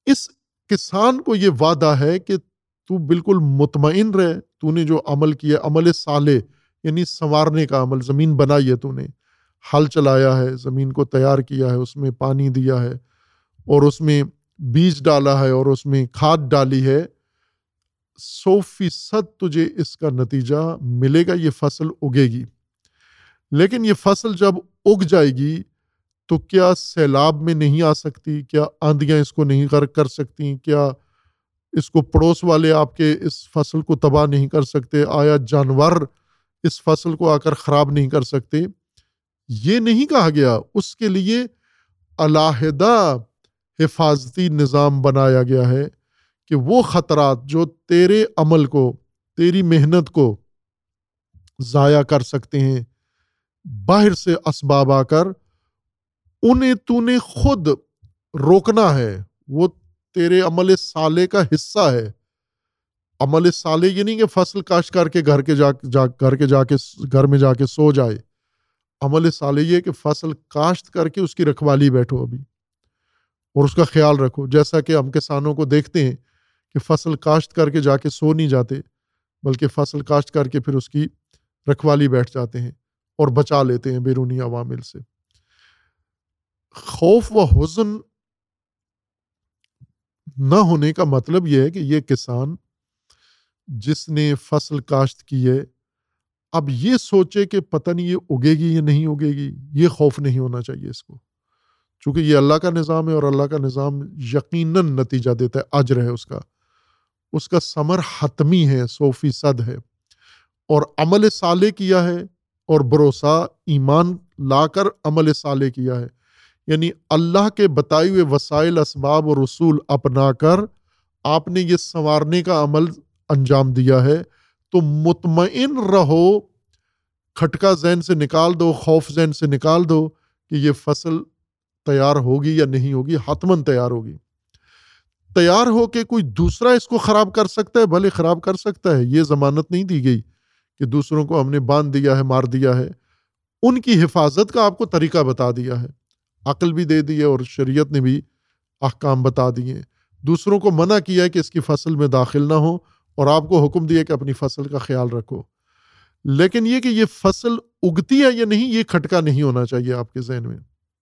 اس کسان کو یہ وعدہ ہے کہ تو بالکل مطمئن رہے، تو نے جو عمل کیا عمل صالح یعنی سنوارنے کا عمل، زمین بنائی ہے، تو نے ہل چلایا ہے، زمین کو تیار کیا ہے، اس میں پانی دیا ہے اور اس میں بیج ڈالا ہے اور اس میں کھاد ڈالی ہے، سو فیصد تجھے اس کا نتیجہ ملے گا، یہ فصل اگے گی۔ لیکن یہ فصل جب اگ جائے گی تو کیا سیلاب میں نہیں آ سکتی؟ کیا آندیاں اس کو نہیں غرق کر سکتی؟ کیا اس کو پڑوس والے آپ کے اس فصل کو تباہ نہیں کر سکتے؟ آیا جانور اس فصل کو آ کر خراب نہیں کر سکتے؟ یہ نہیں کہا گیا، اس کے لیے علیحدہ حفاظتی نظام بنایا گیا ہے کہ وہ خطرات جو تیرے عمل کو، تیری محنت کو ضائع کر سکتے ہیں باہر سے اسباب آ کر، انہیں تو نے خود روکنا ہے۔ وہ تیرے عمل صالح کا حصہ ہے۔ عمل صالح یہ نہیں کہ فصل کاشت کر کے گھر کے جا, جا گھر کے جا کے گھر میں جا کے سو جائے۔ عمل صالح یہ کہ فصل کاشت کر کے اس کی رکھوالی بیٹھو ابھی اور اس کا خیال رکھو، جیسا کہ ہم کسانوں کو دیکھتے ہیں کہ فصل کاشت کر کے جا کے سو نہیں جاتے، بلکہ فصل کاشت کر کے پھر اس کی رکھوالی بیٹھ جاتے ہیں اور بچا لیتے ہیں بیرونی عوامل سے۔ خوف و حزن نہ ہونے کا مطلب یہ ہے کہ یہ کسان جس نے فصل کاشت کی ہے اب یہ سوچے کہ پتہ نہیں یہ اگے گی یا نہیں اگے گی، یہ خوف نہیں ہونا چاہیے اس کو، چونکہ یہ اللہ کا نظام ہے اور اللہ کا نظام یقیناً نتیجہ دیتا ہے، اجر ہے اس کا، اس کا ثمر حتمی ہے، سو فیصد ہے۔ اور عمل صالح کیا ہے اور بھروسہ ایمان لا کر عمل صالح کیا ہے، یعنی اللہ کے بتائے ہوئے وسائل، اسباب اور رسول اپنا کر آپ نے یہ سنوارنے کا عمل انجام دیا ہے، تو مطمئن رہو، کھٹکا ذہن سے نکال دو، خوف ذہن سے نکال دو کہ یہ فصل تیار ہوگی یا نہیں ہوگی، حتماً تیار ہوگی۔ تیار ہو کے کوئی دوسرا اس کو خراب کر سکتا ہے، بھلے خراب کر سکتا ہے، یہ ضمانت نہیں دی گئی کہ دوسروں کو ہم نے باندھ دیا ہے، مار دیا ہے۔ ان کی حفاظت کا آپ کو طریقہ بتا دیا ہے، عقل بھی دے دی ہے اور شریعت نے بھی احکام بتا دیے، دوسروں کو منع کیا ہے کہ اس کی فصل میں داخل نہ ہو اور آپ کو حکم دیا کہ اپنی فصل کا خیال رکھو۔ لیکن یہ کہ یہ فصل اگتی ہے یا نہیں، یہ کھٹکا نہیں ہونا چاہیے آپ کے ذہن میں۔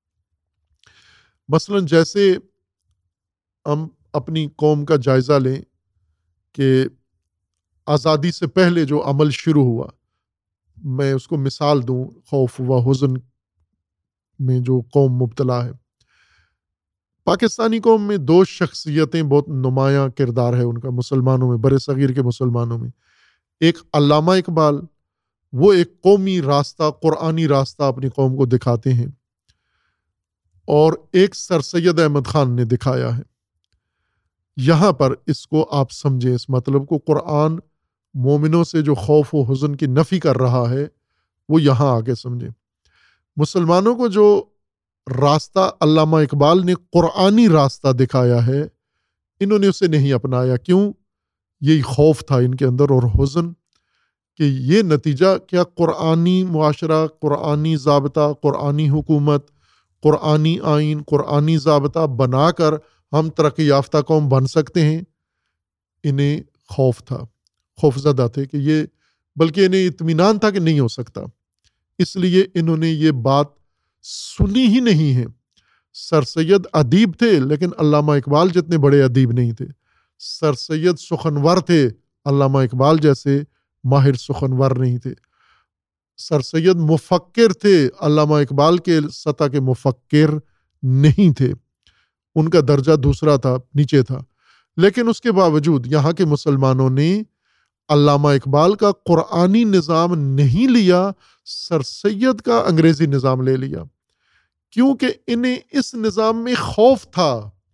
مثلا جیسے ہم اپنی قوم کا جائزہ لیں کہ آزادی سے پہلے جو عمل شروع ہوا، میں اس کو مثال دوں، خوف و حزن میں جو قوم مبتلا ہے، پاکستانی قوم میں دو شخصیتیں بہت نمایاں کردار ہے ان کا مسلمانوں میں، بر صغیر کے مسلمانوں میں۔ ایک علامہ اقبال، وہ ایک قومی راستہ، قرآنی راستہ اپنی قوم کو دکھاتے ہیں، اور ایک سر سید احمد خان نے دکھایا ہے۔ یہاں پر اس کو آپ سمجھیں، اس مطلب کو، قرآن مومنوں سے جو خوف و حزن کی نفی کر رہا ہے وہ یہاں آگے سمجھیں۔ مسلمانوں کو جو راستہ علامہ اقبال نے قرآنی راستہ دکھایا ہے، انہوں نے اسے نہیں اپنایا۔ کیوں؟ یہی خوف تھا ان کے اندر اور حزن کہ یہ نتیجہ کیا قرآنی معاشرہ، قرآنی ضابطہ، قرآنی حکومت، قرآنی آئین، قرآنی ضابطہ بنا کر ہم ترقی یافتہ قوم بن سکتے ہیں؟ انہیں خوف تھا، خوف زدہ تھے کہ یہ، بلکہ انہیں اطمینان تھا کہ نہیں ہو سکتا، اس لیے انہوں نے یہ بات سنی ہی نہیں ہے۔ سر سید ادیب تھے لیکن علامہ اقبال جتنے بڑے ادیب نہیں تھے۔ سر سید سخنور تھے، علامہ اقبال جیسے ماہر سخنور نہیں تھے۔ سر سید مفکر تھے، علامہ اقبال کے سطح کے مفکر نہیں تھے، ان کا درجہ دوسرا تھا، نیچے تھا۔ لیکن اس کے باوجود یہاں کے مسلمانوں نے علامہ اقبال کا قرآنی نظام نہیں لیا، سر سید کا انگریزی نظام لے لیا، کیونکہ انہیں اس نظام میں خوف تھا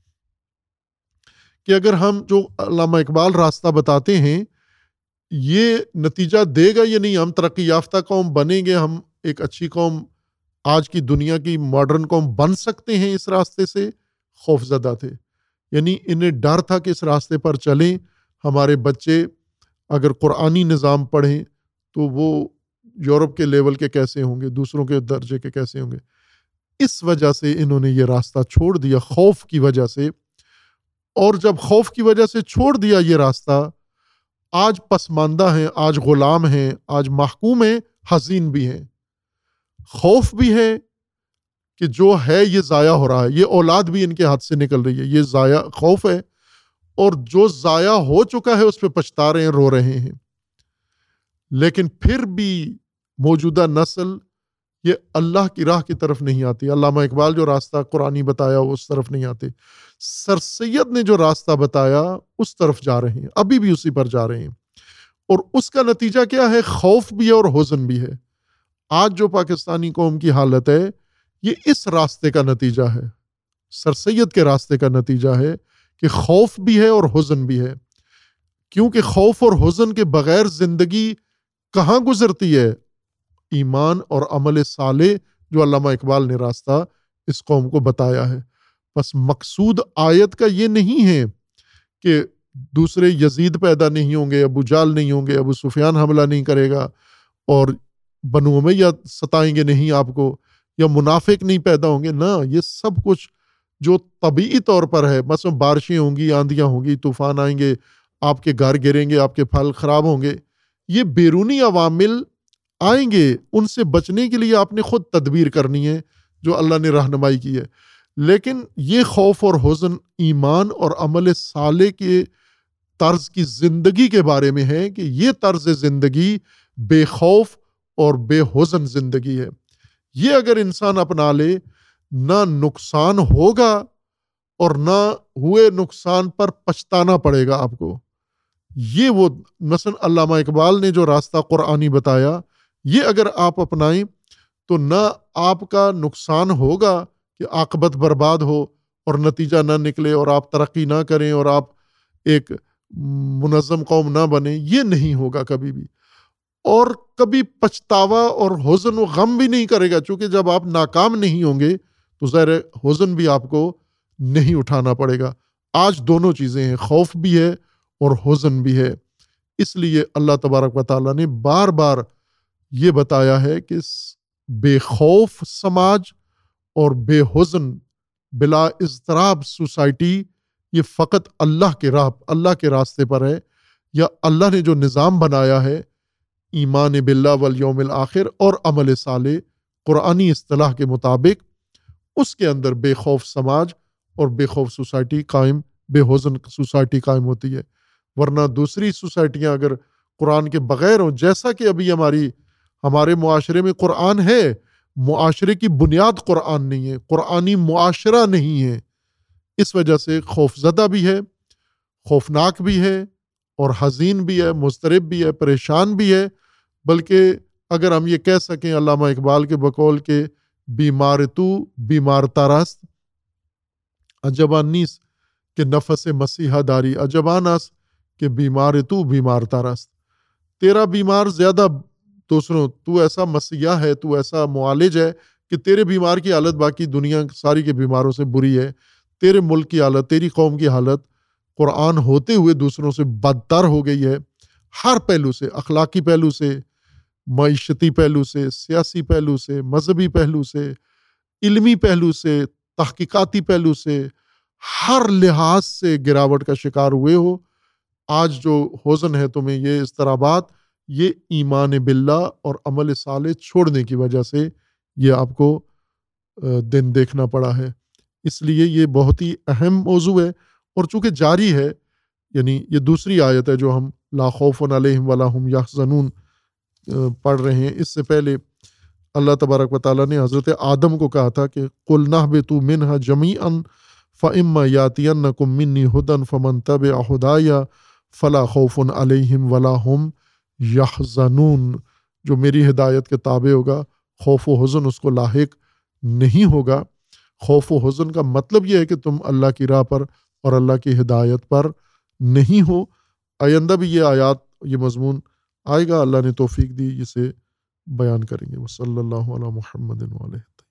کہ اگر ہم جو علامہ اقبال راستہ بتاتے ہیں یہ نتیجہ دے گا یا نہیں، ہم ترقی یافتہ قوم بنیں گے، ہم ایک اچھی قوم، آج کی دنیا کی ماڈرن قوم بن سکتے ہیں اس راستے سے، خوف زدہ تھے۔ یعنی انہیں ڈر تھا کہ اس راستے پر چلیں، ہمارے بچے اگر قرآنی نظام پڑھیں تو وہ یورپ کے لیول کے کیسے ہوں گے، دوسروں کے درجے کے کیسے ہوں گے۔ اس وجہ سے انہوں نے یہ راستہ چھوڑ دیا، خوف کی وجہ سے، اور جب خوف کی وجہ سے چھوڑ دیا یہ راستہ، آج پسماندہ ہیں، آج غلام ہیں، آج محکوم ہیں، حزین بھی ہیں۔ خوف بھی ہے کہ جو ہے یہ ضائع ہو رہا ہے، یہ اولاد بھی ان کے ہاتھ سے نکل رہی ہے، یہ ضائع خوف ہے، اور جو ضائع ہو چکا ہے اس پہ پچھتا رہے ہیں، رو رہے ہیں۔ لیکن پھر بھی موجودہ نسل یہ اللہ کی راہ کی طرف نہیں آتی۔ علامہ اقبال جو راستہ قرآنی بتایا وہ اس طرف نہیں آتے، سر سید نے جو راستہ بتایا اس طرف جا رہے ہیں، ابھی بھی اسی پر جا رہے ہیں، اور اس کا نتیجہ کیا ہے؟ خوف بھی ہے اور حزن بھی ہے۔ آج جو پاکستانی قوم کی حالت ہے یہ اس راستے کا نتیجہ ہے، سر سید کے راستے کا نتیجہ ہے کہ خوف بھی ہے اور حزن بھی ہے، کیونکہ خوف اور حزن کے بغیر زندگی کہاں گزرتی ہے؟ ایمان اور عمل صالح جو علامہ اقبال نے راستہ اس قوم کو بتایا ہے۔ بس مقصود آیت کا یہ نہیں ہے کہ دوسرے یزید پیدا نہیں ہوں گے، ابو جال نہیں ہوں گے، ابو سفیان حملہ نہیں کرے گا، اور بنو امیہ ستائیں گے نہیں آپ کو، یا منافق نہیں پیدا ہوں گے، نہ، یہ سب کچھ جو طبیعی طور پر ہے، مثلا بارشیں ہوں گی، آندیاں ہوں گی، طوفان آئیں گے، آپ کے گھر گریں گے، آپ کے پھل خراب ہوں گے، یہ بیرونی عوامل آئیں گے، ان سے بچنے کے لیے آپ نے خود تدبیر کرنی ہے جو اللہ نے رہنمائی کی ہے۔ لیکن یہ خوف اور حزن ایمان اور عمل صالح کے طرز کی زندگی کے بارے میں ہے کہ یہ طرز زندگی بے خوف اور بے حزن زندگی ہے۔ یہ اگر انسان اپنا لے، نہ نقصان ہوگا اور نہ ہوئے نقصان پر پچھتانا پڑے گا آپ کو۔ یہ وہ مثلا علامہ اقبال نے جو راستہ قرآنی بتایا، یہ اگر آپ اپنائیں تو نہ آپ کا نقصان ہوگا کہ عاقبت برباد ہو اور نتیجہ نہ نکلے اور آپ ترقی نہ کریں اور آپ ایک منظم قوم نہ بنیں، یہ نہیں ہوگا کبھی بھی، اور کبھی پچھتاوا اور حزن و غم بھی نہیں کرے گا، چونکہ جب آپ ناکام نہیں ہوں گے تو ظاہر حزن بھی آپ کو نہیں اٹھانا پڑے گا۔ آج دونوں چیزیں ہیں، خوف بھی ہے اور حزن بھی ہے۔ اس لیے اللہ تبارک و تعالیٰ نے بار بار یہ بتایا ہے کہ بے خوف سماج اور بے حزن بلا اضطراب سوسائٹی یہ فقط اللہ کے راہ اللہ کے راستے پر ہے، یا اللہ نے جو نظام بنایا ہے ایمان باللہ والیوم الآخر اور عمل صالح قرآنی اصطلاح کے مطابق، اس کے اندر بے خوف سماج اور بے خوف سوسائٹی قائم، بے حزن سوسائٹی قائم ہوتی ہے۔ ورنہ دوسری سوسائٹیاں اگر قرآن کے بغیر ہوں، جیسا کہ ابھی ہماری ہمارے معاشرے میں قرآن ہے، معاشرے کی بنیاد قرآن نہیں ہے، قرآنی معاشرہ نہیں ہے، اس وجہ سے خوف زدہ بھی ہے، خوفناک بھی ہے، اور حزین بھی ہے، مضطرب بھی ہے، پریشان بھی ہے۔ بلکہ اگر ہم یہ کہہ سکیں علامہ اقبال کے بقول کے بیمار تو بیمار ترست، عجبان نیست کہ نفس مسیحا داری، عجبان است کہ بیمار تو بیمار ترست، تیرا بیمار زیادہ دوسروں، تو ایسا مسیحا ہے، تو ایسا معالج ہے کہ تیرے بیمار کی حالت باقی دنیا ساری کے بیماروں سے بری ہے، تیرے ملک کی حالت، تیری قوم کی حالت قرآن ہوتے ہوئے دوسروں سے بدتر ہو گئی ہے، ہر پہلو سے، اخلاقی پہلو سے، معیشتی پہلو سے، سیاسی پہلو سے، مذہبی پہلو سے، علمی پہلو سے، تحقیقاتی پہلو سے، ہر لحاظ سے گراوٹ کا شکار ہوئے ہو۔ آج جو حزن ہے تمہیں، یہ اضطرابات، یہ ایمان باللہ اور عمل صالح چھوڑنے کی وجہ سے یہ آپ کو دن دیکھنا پڑا ہے۔ اس لیے یہ بہت ہی اہم موضوع ہے، اور چونکہ جاری ہے، یعنی یہ دوسری آیت ہے جو ہم لا خوف علیہم ولا هم یحزنون پڑھ رہے ہیں۔ اس سے پہلے اللہ تبارک و تعالیٰ نے حضرت آدم کو کہا تھا کہ قُلْ نَهْبِطُوا مِنْهَا جَمِيعًا فَإِمَّا يَأْتِيَنَّكُم مِّنِّي هُدًى فَمَن تَبِعَ هُدَايَ فَلَا خَوْفٌ عَلَيْهِمْ وَلَا هُمْ يَحْزَنُونَ، جو میری ہدایت کے تابع ہوگا خوف و حزن اس کو لاحق نہیں ہوگا۔ خوف و حزن کا مطلب یہ ہے کہ تم اللہ کی راہ پر اور اللہ کی ہدایت پر نہیں ہو۔ آئندہ بھی یہ آیات، یہ مضمون آئے گا، اللہ نے توفیق دی، اسے بیان کریں گے۔ وصلی اللہ علی محمد وعلیہ